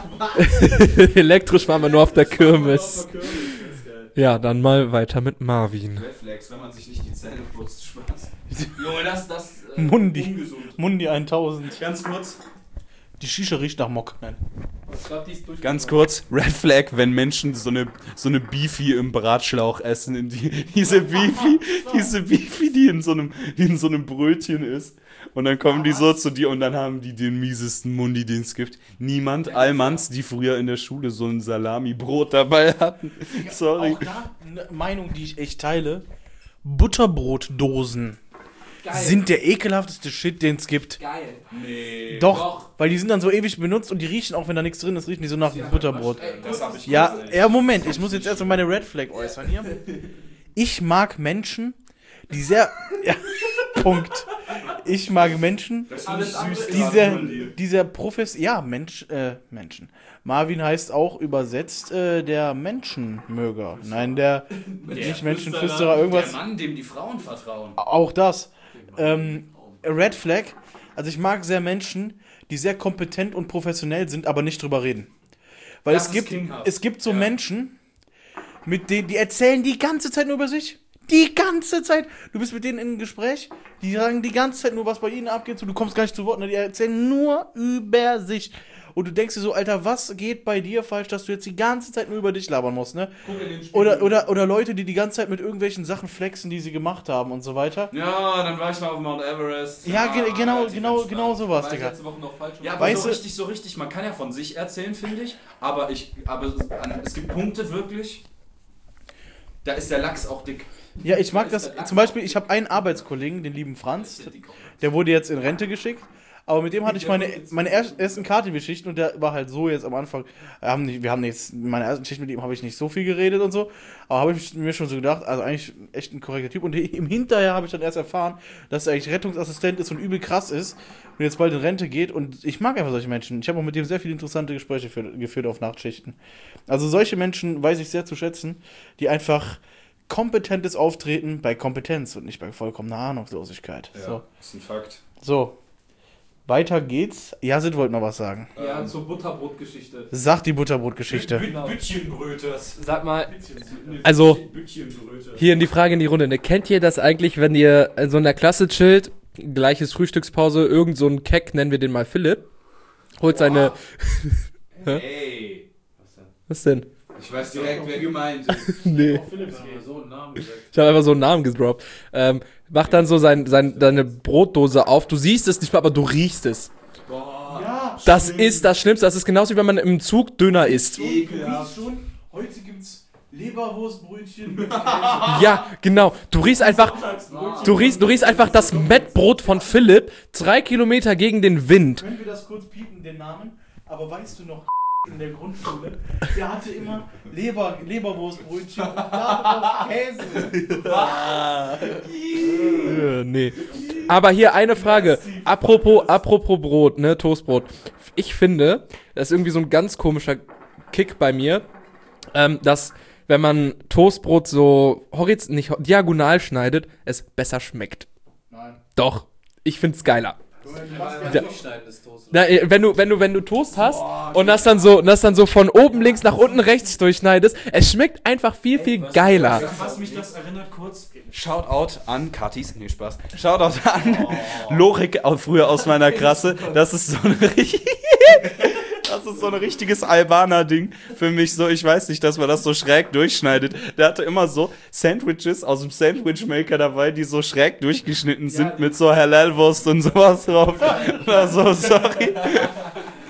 Elektrisch fahren wir nur auf der Kirmes. Ja, dann mal weiter mit Marvin. Reflex, wenn man sich nicht die Zähne putzt, Spaß. Junge, das, das, äh, Mundi. ungesund. Mundi tausend. Ganz kurz, Die Shisha riecht nach Mock. Nein. ganz kurz, Red Flag, wenn Menschen so eine, so eine Beefy im Bratschlauch essen, in die, diese Beefy, diese Beefy, die in so einem, die in so einem Brötchen ist. Und dann kommen die so zu dir und dann haben die den miesesten Mundi, den es gibt. Niemand, Allmanns, die früher in der Schule so ein Salami-Brot dabei hatten. Sorry. Auch da eine Meinung, die ich echt teile. Butterbrotdosen sind der ekelhafteste Shit, den es gibt. Geil. Nee. Doch, weil die sind dann so ewig benutzt und die riechen, auch wenn da nichts drin ist, riechen die so nach Butterbrot. Das hab ich Ja, gesehen. ja, Moment, ich muss jetzt erstmal meine Red Flag äußern hier. Ich mag Menschen, die sehr... Ja, Punkt. Ich mag Menschen, die sehr, die sehr profes... Ja, Mensch, äh, Menschen. Marvin heißt auch übersetzt äh, der Menschenmöger. Nein, der, nicht Menschenflüsterer, irgendwas. Der Mann, dem die Frauen vertrauen. Auch das. Ähm, Red Flag. Also ich mag sehr Menschen, die sehr kompetent und professionell sind, aber nicht drüber reden. Weil Das es ist gibt, kinghaft. es gibt so Ja. Menschen, mit denen, die erzählen die ganze Zeit nur über sich. Die ganze Zeit. Du bist mit denen in einem Gespräch, die sagen die ganze Zeit nur, was bei ihnen abgeht, und du kommst gar nicht zu Wort, ne? Die erzählen nur über sich. Und du denkst dir so, Alter, was geht bei dir falsch, dass du jetzt die ganze Zeit nur über dich labern musst, ne? Oder, oder, oder Leute, die die ganze Zeit mit irgendwelchen Sachen flexen, die sie gemacht haben und so weiter. Ja, dann war ich mal auf Mount Everest. Ja, ge- genau, relativ genau, entspannt. genau sowas, Digga. Woche noch falsch. Ja, aber Weißt so du- richtig, so richtig, man kann ja von sich erzählen, finde ich, aber ich, aber an- es gibt Punkte wirklich, da ist der Lachs auch dick. Ja, ich mag das. Zum Beispiel, ich habe einen Arbeitskollegen, den lieben Franz, der wurde jetzt in Rente geschickt. Aber mit dem hatte ich meine, meine er- ersten Kartengeschichten und der war halt so jetzt am Anfang. Wir haben, nicht, wir haben jetzt, in meiner ersten Schicht mit ihm habe ich nicht so viel geredet und so. Aber habe ich mir schon so gedacht, also eigentlich echt ein korrekter Typ. Und im Hinterher habe ich dann erst erfahren, dass er eigentlich Rettungsassistent ist und übel krass ist und jetzt bald in Rente geht. Und ich mag einfach solche Menschen. Ich habe auch mit dem sehr viele interessante Gespräche für, geführt auf Nachtschichten. Also solche Menschen weiß ich sehr zu schätzen, die einfach kompetentes Auftreten bei Kompetenz und nicht bei vollkommener Ahnungslosigkeit. So. ist ein Fakt. So. Weiter geht's. Jasid wollte noch was sagen. Ja, zur Butterbrotgeschichte. Sag die Butterbrotgeschichte. Genau. Bütchenbröters. Sag mal, also Bütchenbröters. hier in die Frage in die Runde. Ne? Kennt ihr das eigentlich, wenn ihr so in der Klasse chillt, gleiches Frühstückspause, irgend so ein Keck, nennen wir den mal Philipp, holt seine... Ey, Was denn? ich weiß direkt, wer gemeint ist. Nee. so einen Namen gesagt. Ich habe einfach so einen Namen gedroppt. Ähm, macht dann so sein, sein, seine Brotdose auf. Du siehst es nicht mal, aber du riechst es. Ja, Das ist das Schlimmste. Das ist genauso wie wenn man im Zug Döner isst. Ekelhaft. schon. Heute gibt's Leberwurstbrötchen mit Ja, genau. Du riechst einfach, du riechst, du riechst einfach das Mettbrot von Philipp drei Kilometer gegen den Wind. Können wir das kurz piepen, den Namen? Aber weißt du noch, in der Grundschule, der hatte immer Leber, Leberwurstbrötchen und darauf Käse. Äh, nee. Aber hier eine Frage. Apropos, apropos Brot, ne, Toastbrot. Ich finde, das ist irgendwie so ein ganz komischer Kick bei mir, ähm, dass, wenn man Toastbrot so horiz nicht diagonal schneidet, es besser schmeckt. Nein. Doch. Ich find's geiler. Ja. Durchschneidendes Toast. Na, äh, wenn du, wenn du, wenn du Toast hast und das dann so, und das dann so von oben links nach unten rechts durchschneidest, es schmeckt einfach viel, viel geiler. Was mich das erinnert kurz, Shoutout an Katis, nee, Spaß. Shoutout an Lorik, auch früher aus meiner Klasse. Das ist so ein richtig, das ist so ein richtiges Albaner-Ding für mich. So, ich weiß nicht, dass man das so schräg durchschneidet. Der hatte immer so Sandwiches aus dem Sandwich-Maker dabei, die so schräg durchgeschnitten sind mit so Halal-Wurst und sowas drauf. Oder so, sorry.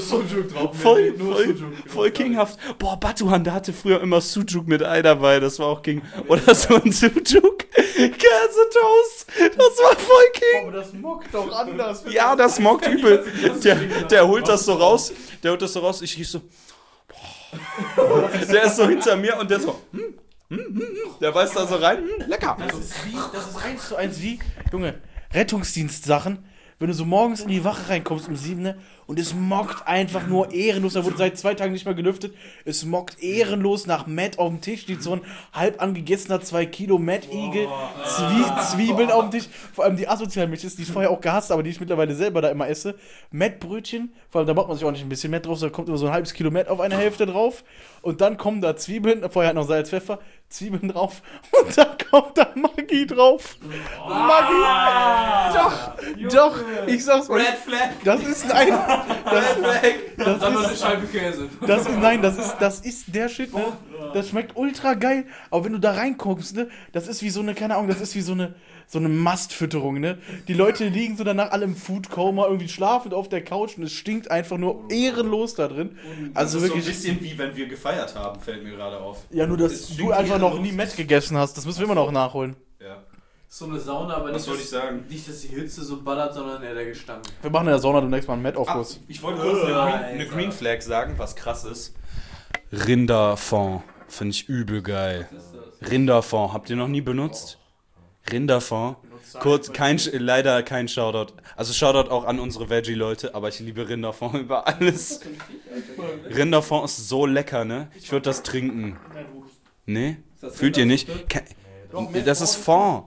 Sujuk drauf. Voll, Nur voll, Sujuk. voll kinghaft. Boah, Batuhan, der hatte früher immer Sujuk mit Ei dabei. Das war auch King. Oder so ein Sujuk Käsetoast. Das war voll King. Aber das mockt doch anders. Ja, das mockt übel. Der, der holt das so raus. Der holt das so raus. Ich riech so. Boah. Der ist so hinter mir und der so. Hm, hm, hm, hm. Der beißt da so rein. Hm, lecker. Das ist wie, das ist eins zu eins wie, Junge, Rettungsdienstsachen. Wenn du so morgens in die Wache reinkommst um sieben, ne, und es mockt einfach nur ehrenlos, da wurde seit zwei Tagen nicht mehr gelüftet, es mockt ehrenlos nach Matt auf dem Tisch, liegt so ein halb angegessener zwei Kilo Matt-Igel, Zwie Zwiebeln auf dem Tisch, vor allem die asozialen Milches, die ich vorher auch gehasst, aber die ich mittlerweile selber da immer esse, Matt-Brötchen, vor allem da macht man sich auch nicht ein bisschen Matt drauf, da kommt immer so ein halbes Kilo Matt auf eine Hälfte drauf und dann kommen da Zwiebeln, vorher hat noch Salz, Pfeffer, Zwiebeln drauf und dann kommt da Maggi drauf. Maggi! Doch, doch, ich sag's euch. Red Flag. Das ist ein. Das, das Dann noch eine ist, Scheibe Käse. das ist, nein, das ist, das ist der Shit, ne? Das schmeckt ultra geil. Aber wenn du da reinkommst, ne? Das ist wie so eine, keine Ahnung, das ist wie so eine, so eine Mastfütterung, ne? Die Leute liegen so danach alle im Foodcoma, irgendwie schlafend auf der Couch und es stinkt einfach nur ehrenlos da drin. Also Das ist wirklich. so ein bisschen wie wenn wir gefeiert haben, fällt mir gerade auf. Ja, nur dass Es du stinkt einfach noch ehrenlos. nie Met gegessen hast. Das müssen wir immer noch nachholen. Ja. So eine Sauna, aber Was nicht, wollte ich sagen? nicht, dass die Hitze so ballert, sondern eher der Gestank. Wir machen in der Sauna demnächst mal einen Ah, Met-Aufguss. ich wollte kurz eine, Green, eine Alter. Green Flag sagen, was krass ist. Rinderfond. Finde ich übel geil. Rinderfond. Habt ihr noch nie benutzt? Rinderfond. Kurz, kein, leider kein Shoutout. Also Shoutout auch an unsere Veggie-Leute, aber ich liebe Rinderfond über alles. Rinderfond ist so lecker, ne? Ich würde das trinken. Nee? Fühlt ihr nicht? Ke- Das ist Fond.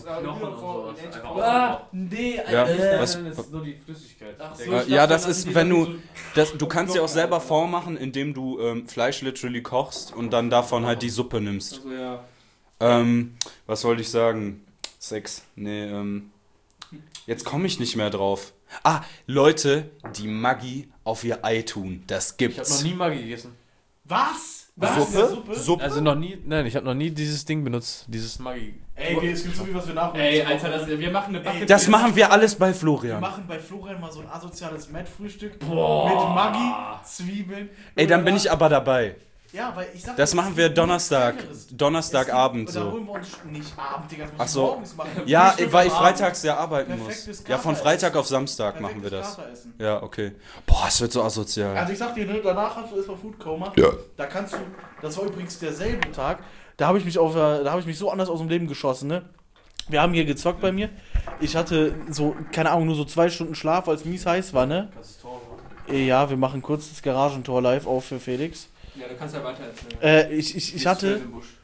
Ah, nee, Ja, äh, was- das ist nur die Flüssigkeit. Ach so, Äh, ja, das ist, wenn du, das, du kannst ja auch selber Fond machen, indem du ähm, Fleisch literally kochst und dann davon halt die Suppe nimmst. Also ja. Ähm, was wollte ich sagen? Sex. Nee, ähm. Jetzt komme ich nicht mehr drauf. Ah, Leute, die Maggi auf ihr Ei tun. Das Ich habe gibt's. noch nie Maggi gegessen. Was? Suppe? Suppe? Also noch nie, nein, ich habe noch nie dieses Ding benutzt, dieses Maggi. Ey, es gibt so viel, was wir nachholen. Ey, Alter, das, wir machen eine Bucket. Das machen wir alles bei Wir Florian. machen bei Florian mal so ein asoziales Met-Frühstück mit Maggi, Zwiebeln. Ey, dann bin ich aber dabei. Ja, weil ich sag Das dir, machen es wir gibt Donnerstag. nichts Geileres. Donnerstagabend Es gibt- Da so. holen wir uns nicht Abend, Digga, das Ach müssen so. wir morgens machen. Ja, Frühstück weil ich am Abend. freitags ja arbeiten muss. Perfektes Ja, von Kater Freitag essen. auf Samstag machen wir Perfektes das. Kater essen. Ja, okay. Boah, es wird so asozial. Also ich sag dir, ne, danach hast du erstmal Foodcoma. Ja. Da kannst du, das war übrigens derselbe Tag, da habe ich mich auf, äh, da habe ich mich so anders aus dem Leben geschossen, ne? Wir haben hier gezockt bei mir. Ich hatte so, keine Ahnung, nur so zwei Stunden Schlaf, als mies heiß war, ne? Ja, wir machen kurz das Garagentor live auf für Felix. Ja, du kannst ja weiter erzählen. Äh, ich, ich, ich hatte.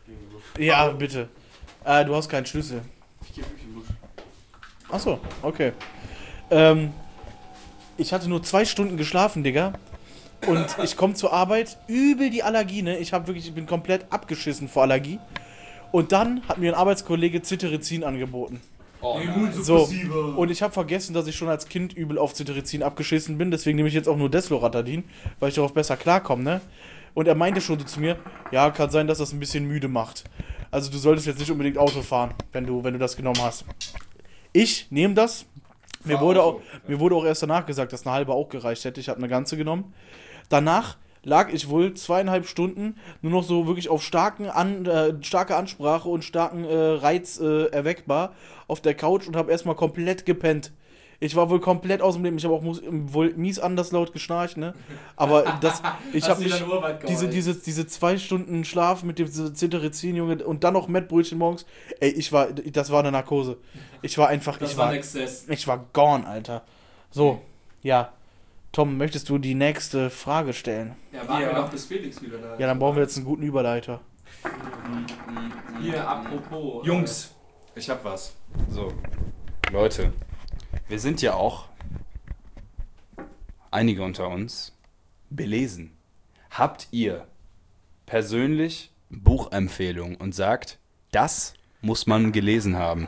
Ja, bitte. Äh, du hast keinen Schlüssel. Ich geh wirklich im Busch. Achso, okay. Ähm, ich hatte nur zwei Stunden geschlafen, Digga. Und ich komme zur Arbeit, übel die Allergie, ne? Ich hab wirklich, ich bin komplett abgeschissen vor Allergie. Und dann hat mir ein Arbeitskollege Cetirizin angeboten. Oh, So, und ich habe vergessen, dass ich schon als Kind übel auf Cetirizin abgeschissen bin. Deswegen nehme ich jetzt auch nur Desloratadin, weil ich darauf besser klarkomme, ne? Und er meinte schon so zu mir, ja, kann sein, dass das ein bisschen müde macht. Also du solltest jetzt nicht unbedingt Auto fahren, wenn du, wenn du das genommen hast. Ich nehme das. Mir wurde, auch, mir wurde auch erst danach gesagt, dass eine halbe auch gereicht hätte. Ich habe eine ganze genommen. Danach lag ich wohl zweieinhalb Stunden nur noch so wirklich auf starken An, äh, starke Ansprache und starken äh, Reiz äh, erweckbar auf der Couch und habe erstmal komplett gepennt. Ich war wohl komplett aus dem Leben. Ich habe auch mus- wohl mies anders laut geschnarcht, ne? Aber das, ich habe mich diese, diese, diese zwei Stunden Schlaf mit dem Cetirizin, Junge, und dann noch Mettbrötchen morgens. Ey, ich war, das war eine Narkose. Ich war einfach, Das ich war war, ein Exzess. ich war gone, Alter. So, ja. Tom, möchtest du die nächste Frage stellen? Ja, warten Ja. wir noch, bis Felix wieder da ist. Ja, dann brauchen wir jetzt einen guten Überleiter. Hier, apropos. Jungs, ich hab was. So. Leute, wir sind ja auch, einige unter uns, belesen. Habt ihr persönlich Buchempfehlungen und sagt, das muss man gelesen haben?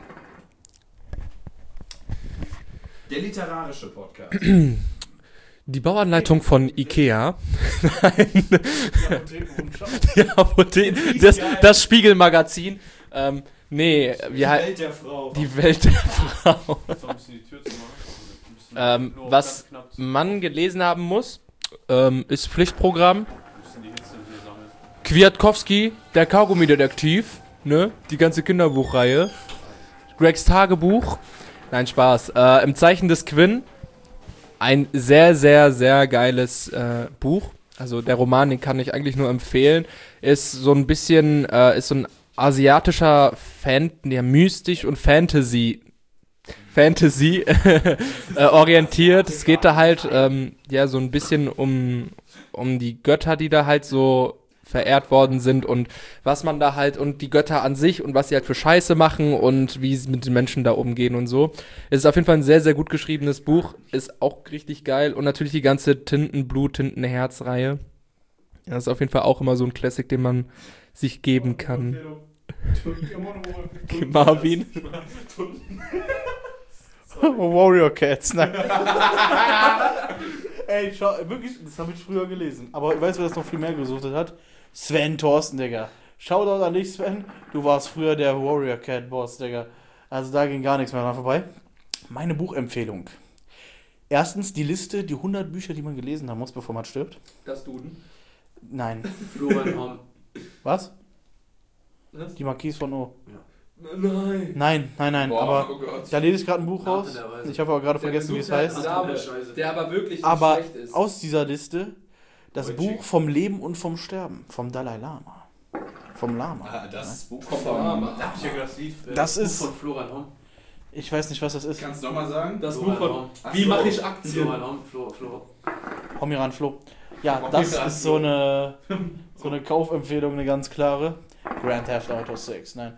Der literarische Podcast. Die Bauanleitung von Ikea. Nein. Die Apotheke. Das, das Spiegelmagazin. Ähm, nee, wir halt. der Frau. Die Welt der Frau. So ein bisschen die Tür zu machen. Ein bisschen Ähm, nur was ganz knapp zu- man gelesen haben muss, ähm, ist Pflichtprogramm. Kwiatkowski, der Kaugummi-Detektiv, ne? Die ganze Kinderbuchreihe. Gregs Tagebuch. Nein, Spaß. Äh, Im Zeichen des Quinn. Ein sehr, sehr, sehr geiles äh, Buch. Also der Roman, den kann ich eigentlich nur empfehlen. Ist so ein bisschen, äh, ist so ein asiatischer Fan, ja, mystisch und Fantasy Fantasy äh, orientiert. Es geht da halt ähm, ja so ein bisschen um, um die Götter, die da halt so verehrt worden sind und was man da halt und die Götter an sich und was sie halt für Scheiße machen und wie sie mit den Menschen da umgehen und so. Es ist auf jeden Fall ein sehr, sehr gut geschriebenes Buch, ist auch richtig geil und natürlich die ganze Tintenblut, Tintenherz-Reihe. Das ist auf jeden Fall auch immer so ein Classic, den man sich geben kann. Marvin. Warrior Cats, nein. Ey, schau, wirklich, das habe ich früher gelesen. Aber weißt du, wer das noch viel mehr gesucht hat? Sven Thorsten, Digga. Shoutout an dich, Sven. Du warst früher der Warrior Cat Boss, Digga. Also da ging gar nichts mehr dran vorbei. Meine Buchempfehlung. Erstens die Liste, die hundert Bücher, die man gelesen haben muss, bevor man stirbt. Das Duden. Nein. Florian Horn. Was? Was? Die Marquise von O. Nein. Nein, nein, nein. Boah, aber oh Gott. da lese ich gerade ein Buch raus. der Weise. Ich habe aber gerade vergessen, wie es heißt. Der, der aber wirklich nicht Aber schlecht ist. aus dieser Liste das Wojcik. Buch vom Leben und vom Sterben. Vom Dalai Lama. Vom Lama. Ah, das Buch Kommt von... Lama. Das Buch ist- von Florian Horn. Ich weiß nicht, was das ist. Kannst du nochmal sagen? Das Florian Buch von Horn. Ach Wie so. mache ich Aktien? Florian Horn, Flo, Flo. Homiran Flo. Ja, Homiran das Flo. ist so eine, so eine Kaufempfehlung, eine ganz klare. Grand Theft Auto sechs, nein.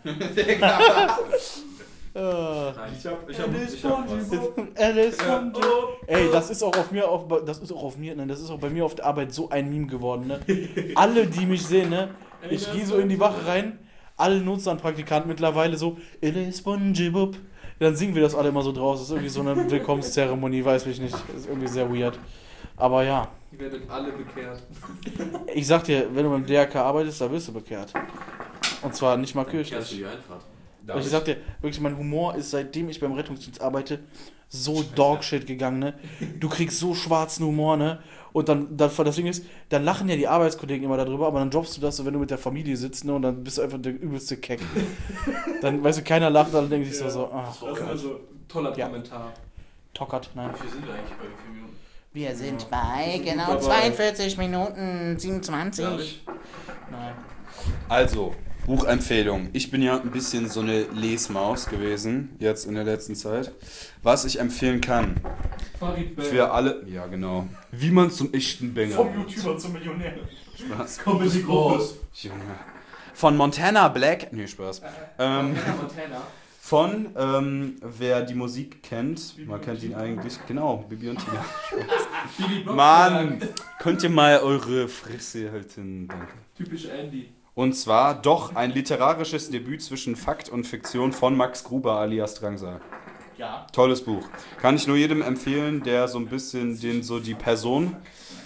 Äh, Ich hab, ich hab, ich hab was. Alice von Ey, das ist auch auf mir, auf, das ist auch auf mir, ne, das ist auch bei mir auf der Arbeit so ein Meme geworden, ne. Alle, die mich sehen, ne, ich gehe so in die Wache rein, alle nutzen an Praktikanten mittlerweile so, Alice SpongeBob. Dann singen wir das alle immer so draus, das ist irgendwie so eine Willkommenszeremonie, weiß ich nicht, das ist irgendwie sehr weird. Aber ja, Ihr werdet alle bekehrt. ich sag dir, wenn du beim D R K arbeitest, da wirst du bekehrt. Und zwar nicht mal Kannst du kirchlich. die Einfahrt. Und ich sag dir, wirklich, mein Humor ist, seitdem ich beim Rettungsdienst arbeite, so Dogshit gegangen, ne? Du kriegst so schwarzen Humor, ne? Und dann, dann, das Ding ist, dann lachen ja die Arbeitskollegen immer darüber, aber dann droppst du das so, wenn du mit der Familie sitzt, ne? Und dann bist du einfach der übelste Keck. Dann, weißt du, keiner lacht, dann denke ich so, so, ach, Das ist also toller Ja. Kommentar. Tockert, nein. Wie viel sind wir eigentlich bei vier Minuten? Wir sind bei genau dabei. zweiundvierzig Minuten siebenundzwanzig. Nein. Also, Buchempfehlung. Ich bin ja ein bisschen so eine Lesmaus gewesen, jetzt in der letzten Zeit. Was ich empfehlen kann, Farid Bang. für alle... Ja, genau. Wie man zum echten Banger wird. zum Millionär. Spaß. Comedy groß. Junge. Von Montana Black... Nee, Spaß. Ähm, Montana. von, ähm, wer die Musik kennt, man kennt ihn eigentlich... Genau, Bibi und Tina. Spaß. Mann, könnt ihr mal eure Fresse halten? Danke. Typisch Andy. Und zwar doch ein literarisches Debüt zwischen Fakt und Fiktion von Max Gruber alias Drangsal. Ja. Tolles Buch. Kann ich nur jedem empfehlen, der so ein bisschen den so die Person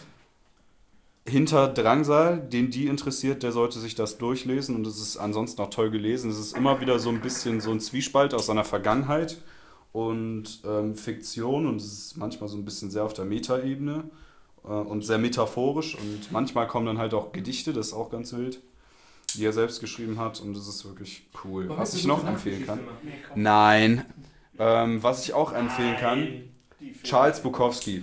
hinter Drangsal, den die interessiert, der sollte sich das durchlesen und es ist ansonsten auch toll gelesen. Es ist immer wieder so ein bisschen so ein Zwiespalt aus seiner Vergangenheit und ähm, Fiktion und es ist manchmal so ein bisschen sehr auf der Metaebene äh, und sehr metaphorisch und manchmal kommen dann halt auch Gedichte, das ist auch ganz wild, die er selbst geschrieben hat und das ist wirklich cool. Was ich noch empfehlen kann. Nein. Ähm, was ich auch empfehlen kann, Charles Bukowski.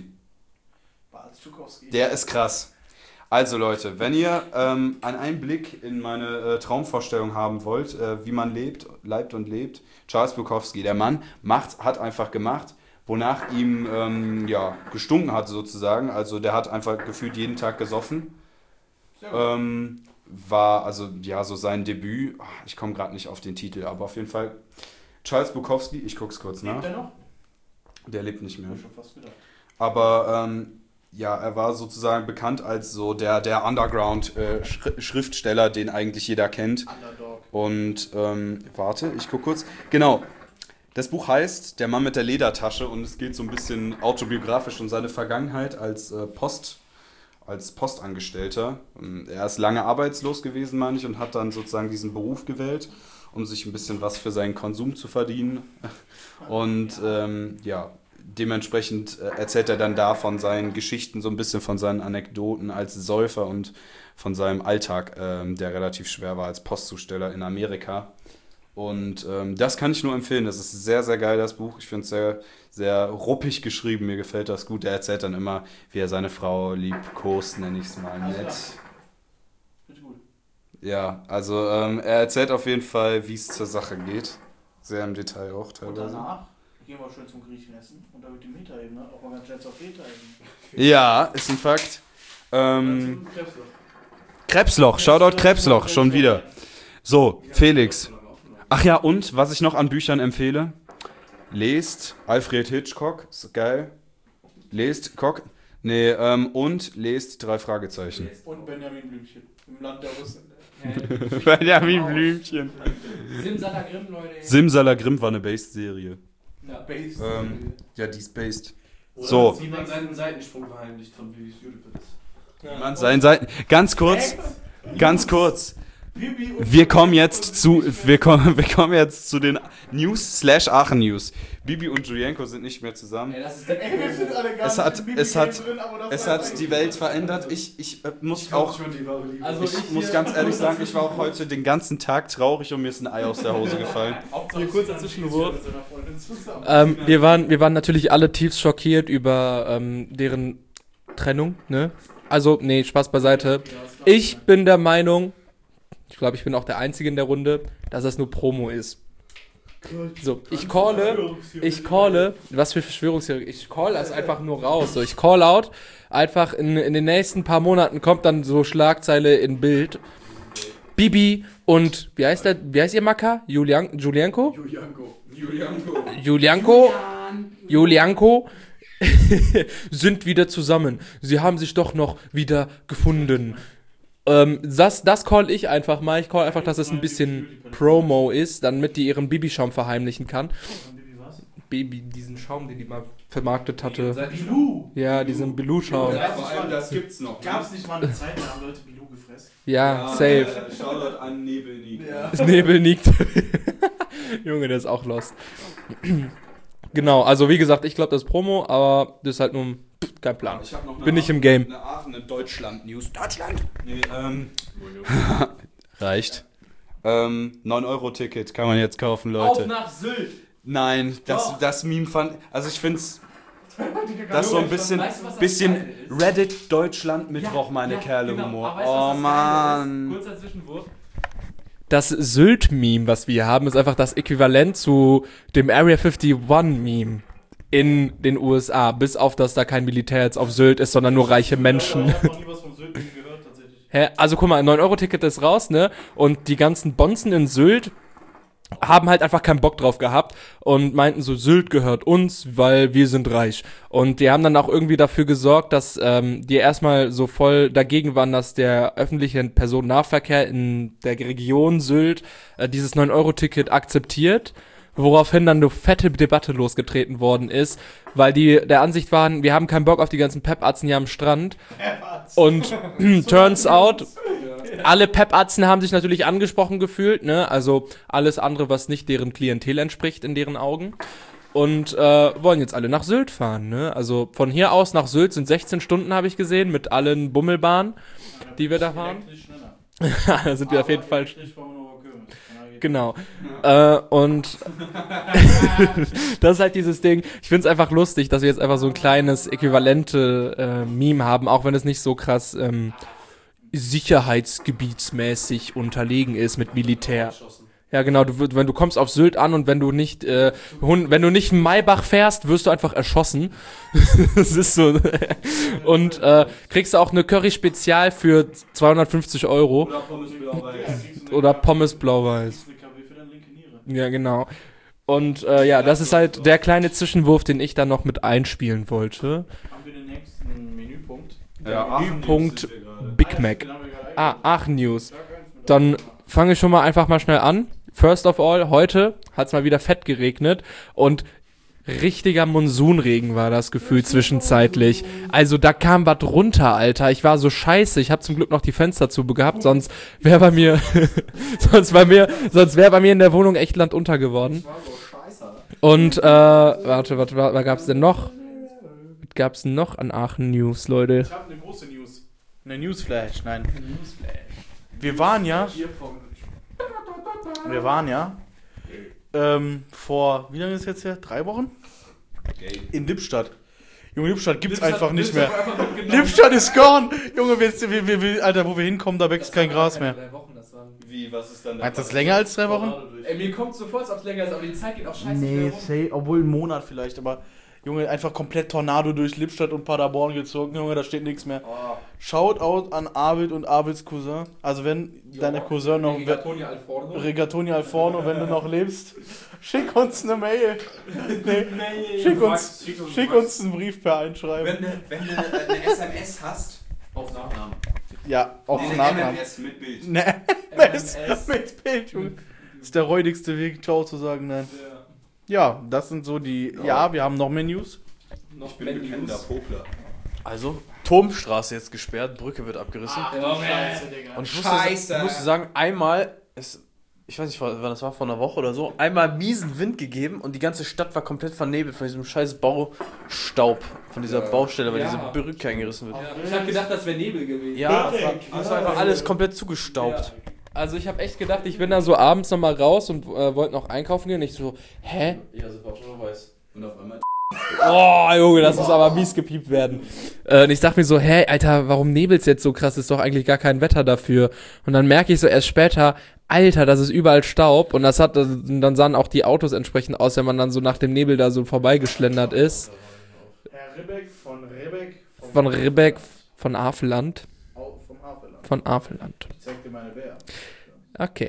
Der ist krass. Also Leute, wenn ihr ähm, einen Einblick in meine äh, Traumvorstellung haben wollt, äh, wie man lebt, leibt und lebt, Charles Bukowski, der Mann macht, hat einfach gemacht, wonach ihm ähm, ja, gestunken hat sozusagen. Also der hat einfach gefühlt jeden Tag gesoffen. Ähm, war also ja so sein Debüt. Ich komme gerade nicht auf den Titel, aber auf jeden Fall Charles Bukowski. Ich guck's kurz nach. Lebt er noch? Der lebt nicht mehr. Hab ich schon fast gedacht. Aber ähm, ja, er war sozusagen bekannt als so der, der Underground-Schriftsteller, den eigentlich jeder kennt. Underdog. Und ähm, warte, ich guck kurz. Genau. Das Buch heißt Der Mann mit der Ledertasche und es geht so ein bisschen autobiografisch um seine Vergangenheit als äh, Post, als Postangestellter. Und er ist lange arbeitslos gewesen, meine ich, und hat dann sozusagen diesen Beruf gewählt, um sich ein bisschen was für seinen Konsum zu verdienen. Und ähm, ja, dementsprechend äh, erzählt er dann da von seinen Geschichten, so ein bisschen von seinen Anekdoten als Säufer und von seinem Alltag, ähm, der relativ schwer war als Postzusteller in Amerika. Und ähm, das kann ich nur empfehlen. Das ist sehr, sehr geil, das Buch. Ich finde es sehr, sehr ruppig geschrieben. Mir gefällt das gut. Er erzählt dann immer, wie er seine Frau liebkost, nenne ich es mal nett. Ja, also ähm, er erzählt auf jeden Fall, wie es zur Sache geht. Sehr im Detail auch Und teilweise. danach gehen wir schön zum Griechen essen und da wird die Metaebene auch mal ganz schnell zur Beta-Ebene. Ja, ist ein Fakt. Ähm, Krebsloch, Shoutout Krebsloch, schon wieder. So, Felix. Ach ja, und was ich noch an Büchern empfehle, lest Alfred Hitchcock, ist geil. Lest Cock, nee, ähm, und lest drei Fragezeichen. Und Benjamin Blümchen im Land der Russen. Benjamin Blümchen. Simsalagrim, Leute. Simsalagrim war eine Based-Serie. Ja. Based. Ähm, ja, die ist Based. Oder So. Wie man seinen Seitensprung verheimlicht von Bibis Beautiful. Man sein Seiten. Ganz kurz, ganz kurz. Wir kommen jetzt zu, wir kommen, wir kommen jetzt zu den News slash Aachen News. Bibi und Julienko sind nicht mehr zusammen. Ey, das ist der Es hat, es hat, es hat die Welt verändert. Ich, ich äh, muss auch, Also ich ich muss hier- ganz ehrlich sagen, ich war auch heute den ganzen Tag traurig und mir ist ein Ei aus der Hose gefallen. Hier kurzer Zwischenwurf. Ähm, wir, waren, wir waren natürlich alle tiefst schockiert über ähm, deren Trennung, ne? Also, nee, Spaß beiseite. Ich bin der Meinung, ich glaube, ich bin auch der Einzige in der Runde, dass das nur Promo ist. So, ich calle, ich calle, was für Verschwörungstheorie, ich call das einfach nur raus, so, ich call out, einfach in, in den nächsten paar Monaten kommt dann so Schlagzeile in Bild, Bibi und, wie heißt der, wie heißt ihr Macker? Julian, Julienko? Julianko. Julianko? Julianko sind wieder zusammen. Sie haben sich doch noch wieder gefunden. Ähm, das, das call ich einfach mal. Ich call einfach, dass es ein bisschen Promo ist, damit die ihren Bibi-Schaum verheimlichen kann. Baby, diesen Schaum, den die mal vermarktet hatte. Bilou! Ja, diesen Bilou-Schaum. vor allem, das gibt's noch. Gab's nicht mal eine Zeit, da haben Leute Bilou gefressen? Ja, safe. Shoutout an Nebelnik. Nebel liegt. Junge, der ist auch lost. Genau, also wie gesagt, ich glaube, das ist Promo, aber das ist halt nur pff, kein Plan. Ich hab noch eine Bin ich Aachen- im Game. Eine Aachen, eine Deutschland-News. Deutschland! Nee, ähm. Reicht. Ähm, neun Euro Ticket kann man jetzt kaufen, Leute. nach Sylt. Nein, das, das Meme fand. Also ich find's. Das ist so ein bisschen, Weißt du, was das bisschen Geile ist? Reddit Deutschland Mittwoch, meine Kerle Humor. Oh Mann. Mann. Kurzer Zwischenwurf. Das Sylt-Meme, was wir hier haben, ist einfach das Äquivalent zu dem Area einundfünfzig-Meme in den U S A. Bis auf, dass da kein Militär jetzt auf Sylt ist, sondern nur reiche Menschen. Ich hab noch nie was vom Sylt gehört, tatsächlich. Hä? Also guck mal, ein neun Euro Ticket ist raus, ne? Und die ganzen Bonzen in Sylt haben halt einfach keinen Bock drauf gehabt und meinten so, Sylt gehört uns, weil wir sind reich. Und die haben dann auch irgendwie dafür gesorgt, dass ähm, die erstmal so voll dagegen waren, dass der öffentliche Personennahverkehr in der Region Sylt äh, dieses neun Euro Ticket akzeptiert. Woraufhin dann eine fette Debatte losgetreten worden ist, weil die der Ansicht waren, wir haben keinen Bock auf die ganzen Pep-Atzen hier am Strand. Und turns out, alle Pep-Atzen haben sich natürlich angesprochen gefühlt, ne? Also alles andere, was nicht deren Klientel entspricht in deren Augen. Und äh, wollen jetzt alle nach Sylt fahren, ne? Also von hier aus nach Sylt sind sechzehn Stunden, habe ich gesehen, mit allen Bummelbahnen, die wir da fahren. Elektrisch schneller. Da sind wir auf jeden Fall. Elektrisch fahren wir nur über Köln. Genau. Äh, und das ist halt dieses Ding. Ich finde es einfach lustig, dass wir jetzt einfach so ein kleines äquivalente äh, Meme haben, auch wenn es nicht so krass ähm, sicherheitsgebietsmäßig unterlegen ist mit Militär. Ja, genau, du, wirst- wenn du kommst auf Sylt an und wenn du nicht äh, Hund, wenn du nicht in Maybach fährst, wirst du einfach erschossen. Das ist so. Und äh, kriegst du auch eine Curry Spezial für zweihundertfünfzig Euro Oder Pommes Blau-Weiß. oder Pommes Blau-Weiß. Eine K W für deine linke Niere. Ja, genau. Und äh, ja, das ist halt der kleine Zwischenwurf, den ich dann noch mit einspielen wollte. Haben wir den nächsten Menüpunkt? Ja, Aachen Punkt News sind wir gerade. Big Mac. Den haben wir gerade Ah, Aachen News. eingeführt. Dann fange ich schon mal einfach mal schnell an. First of all, heute hat es mal wieder fett geregnet und richtiger Monsunregen war das Gefühl zwischenzeitlich. Also da kam was runter, Alter. Ich war so scheiße. Ich habe zum Glück noch die Fenster zu gehabt, sonst wäre bei mir sonst bei mir sonst wäre bei mir in der Wohnung echt Land unter geworden. Und, äh, warte, warte, was gab's denn noch? Was gab's denn noch an Aachen News, Leute? Ich habe eine große News. Eine Newsflash, nein. Wir waren ja. Wir waren ja. Ähm, vor, wie lange ist es jetzt her? Drei Wochen? In Lippstadt. Junge, Lippstadt gibt's einfach nicht mehr. Lippstadt ist gone! Junge, wir, wir, wir, Alter, wo wir hinkommen, da wächst kein Gras mehr. Drei Wochen, das waren. Wie, was ist dann Meinst du das länger als drei Wochen? Ey, mir kommt so vor, als ob es länger ist, aber die Zeit geht auch scheiße Nee, schnell rum. say, obwohl ein Monat vielleicht, aber Junge, einfach komplett Tornado durch Lippstadt und Paderborn gezogen, Junge, da steht nichts mehr. Oh. Shoutout an Arvid und Arvids Cousin. Also wenn deine Cousin noch... Rigatoni al forno. Rigatoni al forno, wenn du noch lebst, schick uns eine Mail. Nee, schick uns, schick uns einen Brief per Einschreiben. Wenn du wenn du eine S M S hast, Auf Nachnamen. Ja, auf eine Nachnamen. M M S mit Bild. Ne, M M S. mit Bild, Junge. Das ist der räudigste Weg, ciao zu sagen, nein. Ja, das sind so die... Ja, wir haben noch mehr News. Noch Ich bin bekennender Popler. Also, Turmstraße jetzt gesperrt, Brücke wird abgerissen. Und ich musste, Scheiße. ich musste sagen, einmal, es, ich weiß nicht, wann das war, vor einer Woche oder so, einmal miesen Wind gegeben und die ganze Stadt war komplett vernebelt von diesem scheiß Baustaub, von dieser Baustelle, weil Ja. diese Brücke eingerissen wird. Ja, ich habe gedacht, das wäre Nebel gewesen. Ja, es war, es war einfach alles komplett zugestaubt. Also ich habe echt gedacht, ich bin da so abends nochmal raus und äh, wollte noch einkaufen gehen. Und ich so, hä? Ja, sofort schon weiß. Und auf einmal. Oh, Junge, das muss aber mies gepiept werden. Äh, und ich dachte mir so, hä, Alter, warum nebelt's jetzt so krass? Ist doch eigentlich gar kein Wetter dafür. Und dann merke ich so erst später, Alter, das ist überall Staub. Und das hat, dann sahen auch die Autos entsprechend aus, wenn man dann so nach dem Nebel da so vorbeigeschlendert ist. Herr Ribbeck von Ribbeck Von Ribbeck, von Afeland. vom Havelland. Von Afeland. Ich zeig dir meine Bär. Okay.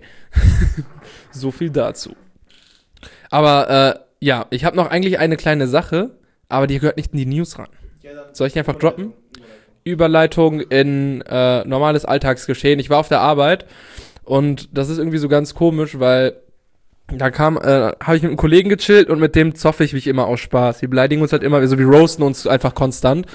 So viel dazu. Aber, äh, ja, ich habe noch eigentlich eine kleine Sache, aber die gehört nicht in die News rein. Soll ich die einfach droppen? Überleitung in äh, normales Alltagsgeschehen. Ich war auf der Arbeit und das ist irgendwie so ganz komisch, weil da kam, äh, habe ich mit einem Kollegen gechillt und mit dem zoffe ich mich immer aus Spaß. Wir beleidigen uns halt immer, so wie roasten uns einfach konstant.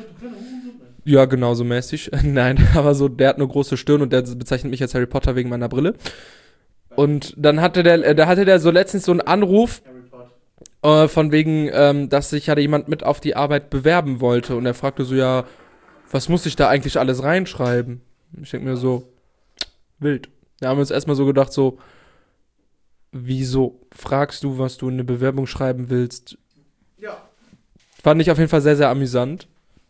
Ja, genau so mäßig. Nein, aber so, der hat eine große Stirn und der bezeichnet mich als Harry Potter wegen meiner Brille. Und dann hatte der, äh, da hatte der so letztens so einen Anruf, äh, von wegen, ähm, dass sich ja jemand mit auf die Arbeit bewerben wollte. Und er fragte so, ja, was muss ich da eigentlich alles reinschreiben? Ich denke mir so, wild. Da haben wir uns erstmal so gedacht, so, wieso fragst du, was du in eine Bewerbung schreiben willst? Ja. Fand ich auf jeden Fall sehr, sehr amüsant.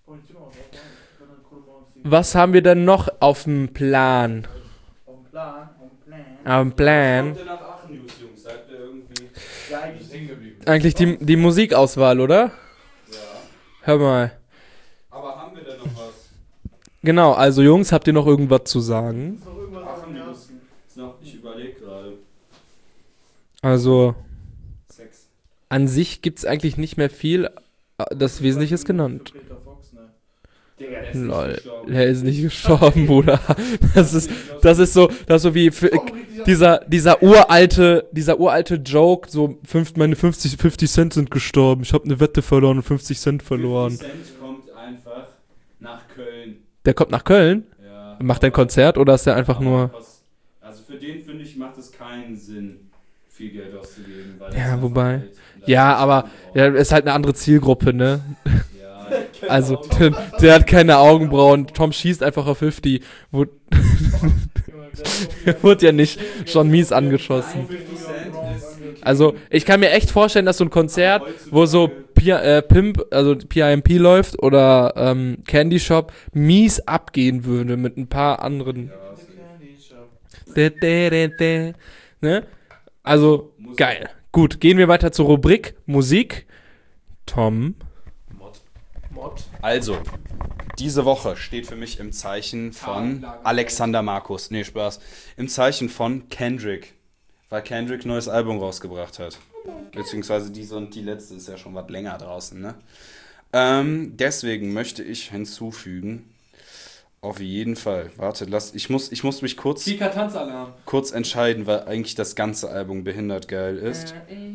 Was haben wir denn noch auf dem Plan? Auf dem Plan, auf dem Plan. Auf dem Plan? Kommt ihr nach Aachen News, Jungs? Seid ihr irgendwie. Ja, eigentlich hängen geblieben. Eigentlich die, die Musikauswahl, oder? Ja. Hör mal. Aber haben wir denn noch was? Genau, also Jungs, habt ihr noch irgendwas zu sagen? Ist noch irgendwas Aachen am News. Herzen? Ist noch, ich überlege gerade. Also, Sex. an sich gibt's eigentlich nicht mehr viel. Das Wesentliche ist genannt. Für Peter Fox, ne? Digga, der ist Lol, nicht gestorben. der ist nicht gestorben, Bruder. Das ist, das ist so, das ist so wie für, dieser, dieser uralte, dieser uralte Joke, so fünf, meine fünfzig, fünfzig Cent sind gestorben. Ich habe eine Wette verloren und fünfzig Cent verloren. fünfzig Cent kommt einfach nach Köln. Der kommt nach Köln, Ja. macht ein Konzert oder ist der einfach Aber nur? was- Also für den, finde ich, macht es keinen Sinn, viel Geld auszugeben. Weil Ja, das ist wobei- einfach Geld. Und das Ja, ist aber nicht ja, ist halt eine andere Zielgruppe, ne? Ja, Also, der, der hat keine Augenbrauen. Tom schießt einfach auf fünfzig. Wo, wurde ja nicht schon mies angeschossen. fünfzig Cent ist Also, ich kann mir echt vorstellen, dass so ein Konzert, wo so P äh, Pimp, also P I M P läuft oder ähm, Candy Shop, mies abgehen würde mit ein paar anderen. Dä, dä, dä, dä. Ne? Also, geil. Gut, gehen wir weiter zur Rubrik Musik. Tom. Also, diese Woche steht für mich im Zeichen von Alexander Markus. Nee, Spaß. Im Zeichen von Kendrick. Weil Kendrick ein neues Album rausgebracht hat. Beziehungsweise diese und die letzte ist ja schon was länger draußen, ne? Ähm, deswegen möchte ich hinzufügen, auf jeden Fall, warte, lass, ich muss, ich muss mich kurz, Kika Tanzalarm. kurz entscheiden, weil eigentlich das ganze Album behindert geil ist.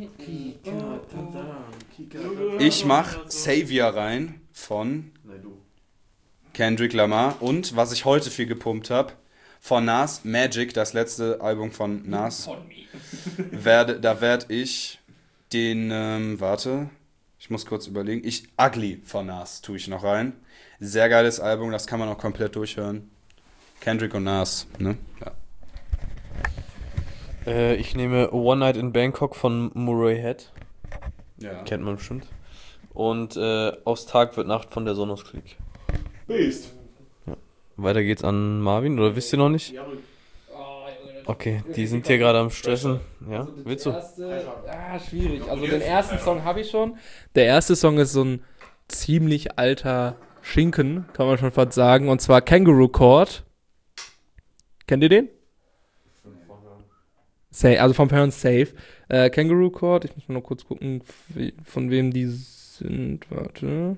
Ich mach Savior rein von Kendrick Lamar und, was ich heute viel gepumpt habe, von Nas, Magic, das letzte Album von Nas. Werde, da werde ich Den, ähm, warte, ich muss kurz überlegen. Ich, Ugly von Nas tue ich noch rein. Sehr geiles Album, das kann man auch komplett durchhören. Kendrick und Nas, ne? Ja. Äh, ich nehme One Night in Bangkok von Murray Head. Ja. Kennt man bestimmt. Und äh, Aus Tag wird Nacht von der Sonos-Klick. Beast. Ja. Weiter geht's an Marvin, oder wisst ihr noch nicht? Okay, die sind hier gerade am Stressen. Ja, Also das willst du? Erste, ah, schwierig. Also den ersten Song habe ich schon. Der erste Song ist so ein ziemlich alter Schinken, kann man schon fast sagen. Und zwar Kangaroo Court. Kennt ihr den? Safe, also von Parents Safe. Äh, Kangaroo Court, ich muss mal noch kurz gucken, wie, von wem die sind. Warte.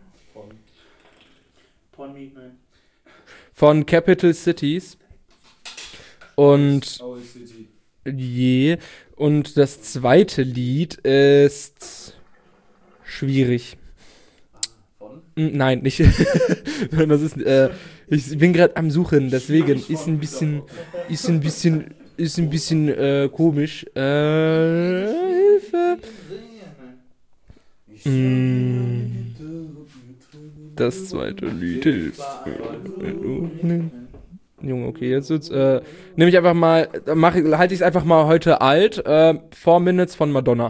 Von Capital Cities. Und je. Und das zweite Lied ist schwierig. Von? Nein, nicht. Das ist, äh, ich bin gerade am Suchen, deswegen ist ein bisschen, ist ein bisschen, ist ein bisschen äh, komisch. Äh, Hilfe. Mm, das zweite Lied ist. Junge, okay, jetzt wird's, äh, nehme ich einfach mal, mach, halte ich es einfach mal heute alt, äh, Four Minutes von Madonna.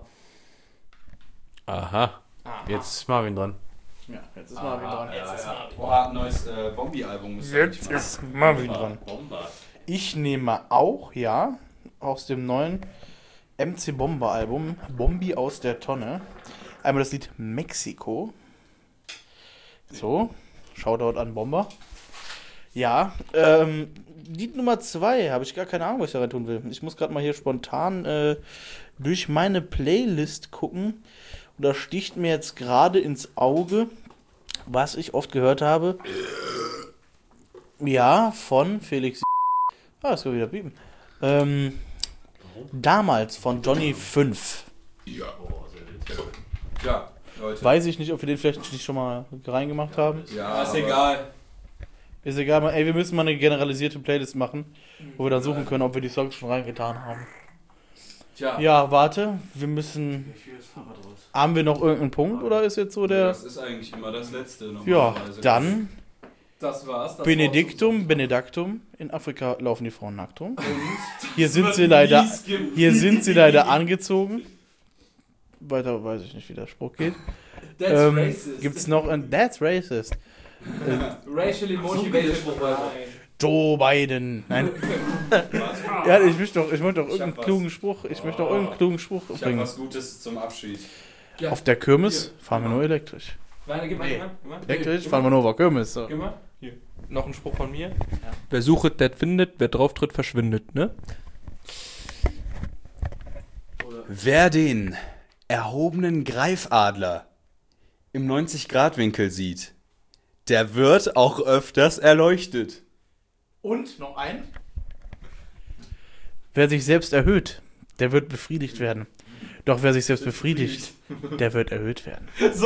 Aha. Jetzt ist Marvin dran. Ja, jetzt ist Marvin dran. Jetzt ist Marvin. Boah, ein neues äh, Bombi-Album. Jetzt ist Marvin dran. Ich nehme auch, ja, aus dem neuen M C Bomber Album, Bombi aus der Tonne, einmal das Lied Mexiko. So, Shoutout an Bomber. Ja, ähm, Lied Nummer zwei, habe ich gar keine Ahnung, was ich da rein tun will. Ich muss gerade mal hier spontan äh, durch meine Playlist gucken. Und da sticht mir jetzt gerade ins Auge, was ich oft gehört habe. Ja, von Felix. Ah, das kann wieder bieben. Ähm, damals von Johnny fünf. Ja, Leute. Weiß ich nicht, ob wir den vielleicht nicht schon mal reingemacht haben. Ja, Ist egal. Ist egal, mal, ey, wir müssen mal eine generalisierte Playlist machen, wo wir dann suchen können, ob wir die Songs schon reingetan haben. Tja. Ja, warte, wir müssen. Haben wir noch irgendeinen Punkt oder ist jetzt so der. Das ist eigentlich immer das Letzte. Ja, normalerweise. dann Das war's. Das Benediktum, Benedaktum. In Afrika laufen die Frauen nackt rum. Hier sind sie leider. Hier sind sie leider angezogen. Weiter weiß ich nicht, wie der Spruch geht. That's Ähm, racist. gibt's noch ein That's racist. Racially motivated. Joe Biden. Nein. Ja, ich möchte doch, ich möchte doch irgendeinen was. klugen Spruch. Ich möchte doch irgendeinen klugen Spruch Ich habe bringen. was Gutes zum Abschied. Ja. Auf der Kirmes fahren wir nur elektrisch. Warte, gib mal, gib mal, gib mal. Elektrisch Gib fahren wir nur auf der Kirmes. So. Gib mal. Hier. Noch ein Spruch von mir. Wer sucht, der findet. Wer drauf tritt, verschwindet, ne? Wer den erhobenen Greifadler im neunzig-Grad-Winkel sieht, der wird auch öfters erleuchtet. Und noch ein. Wer sich selbst erhöht, der wird befriedigt werden. Doch wer sich selbst befriedigt, der wird erhöht werden.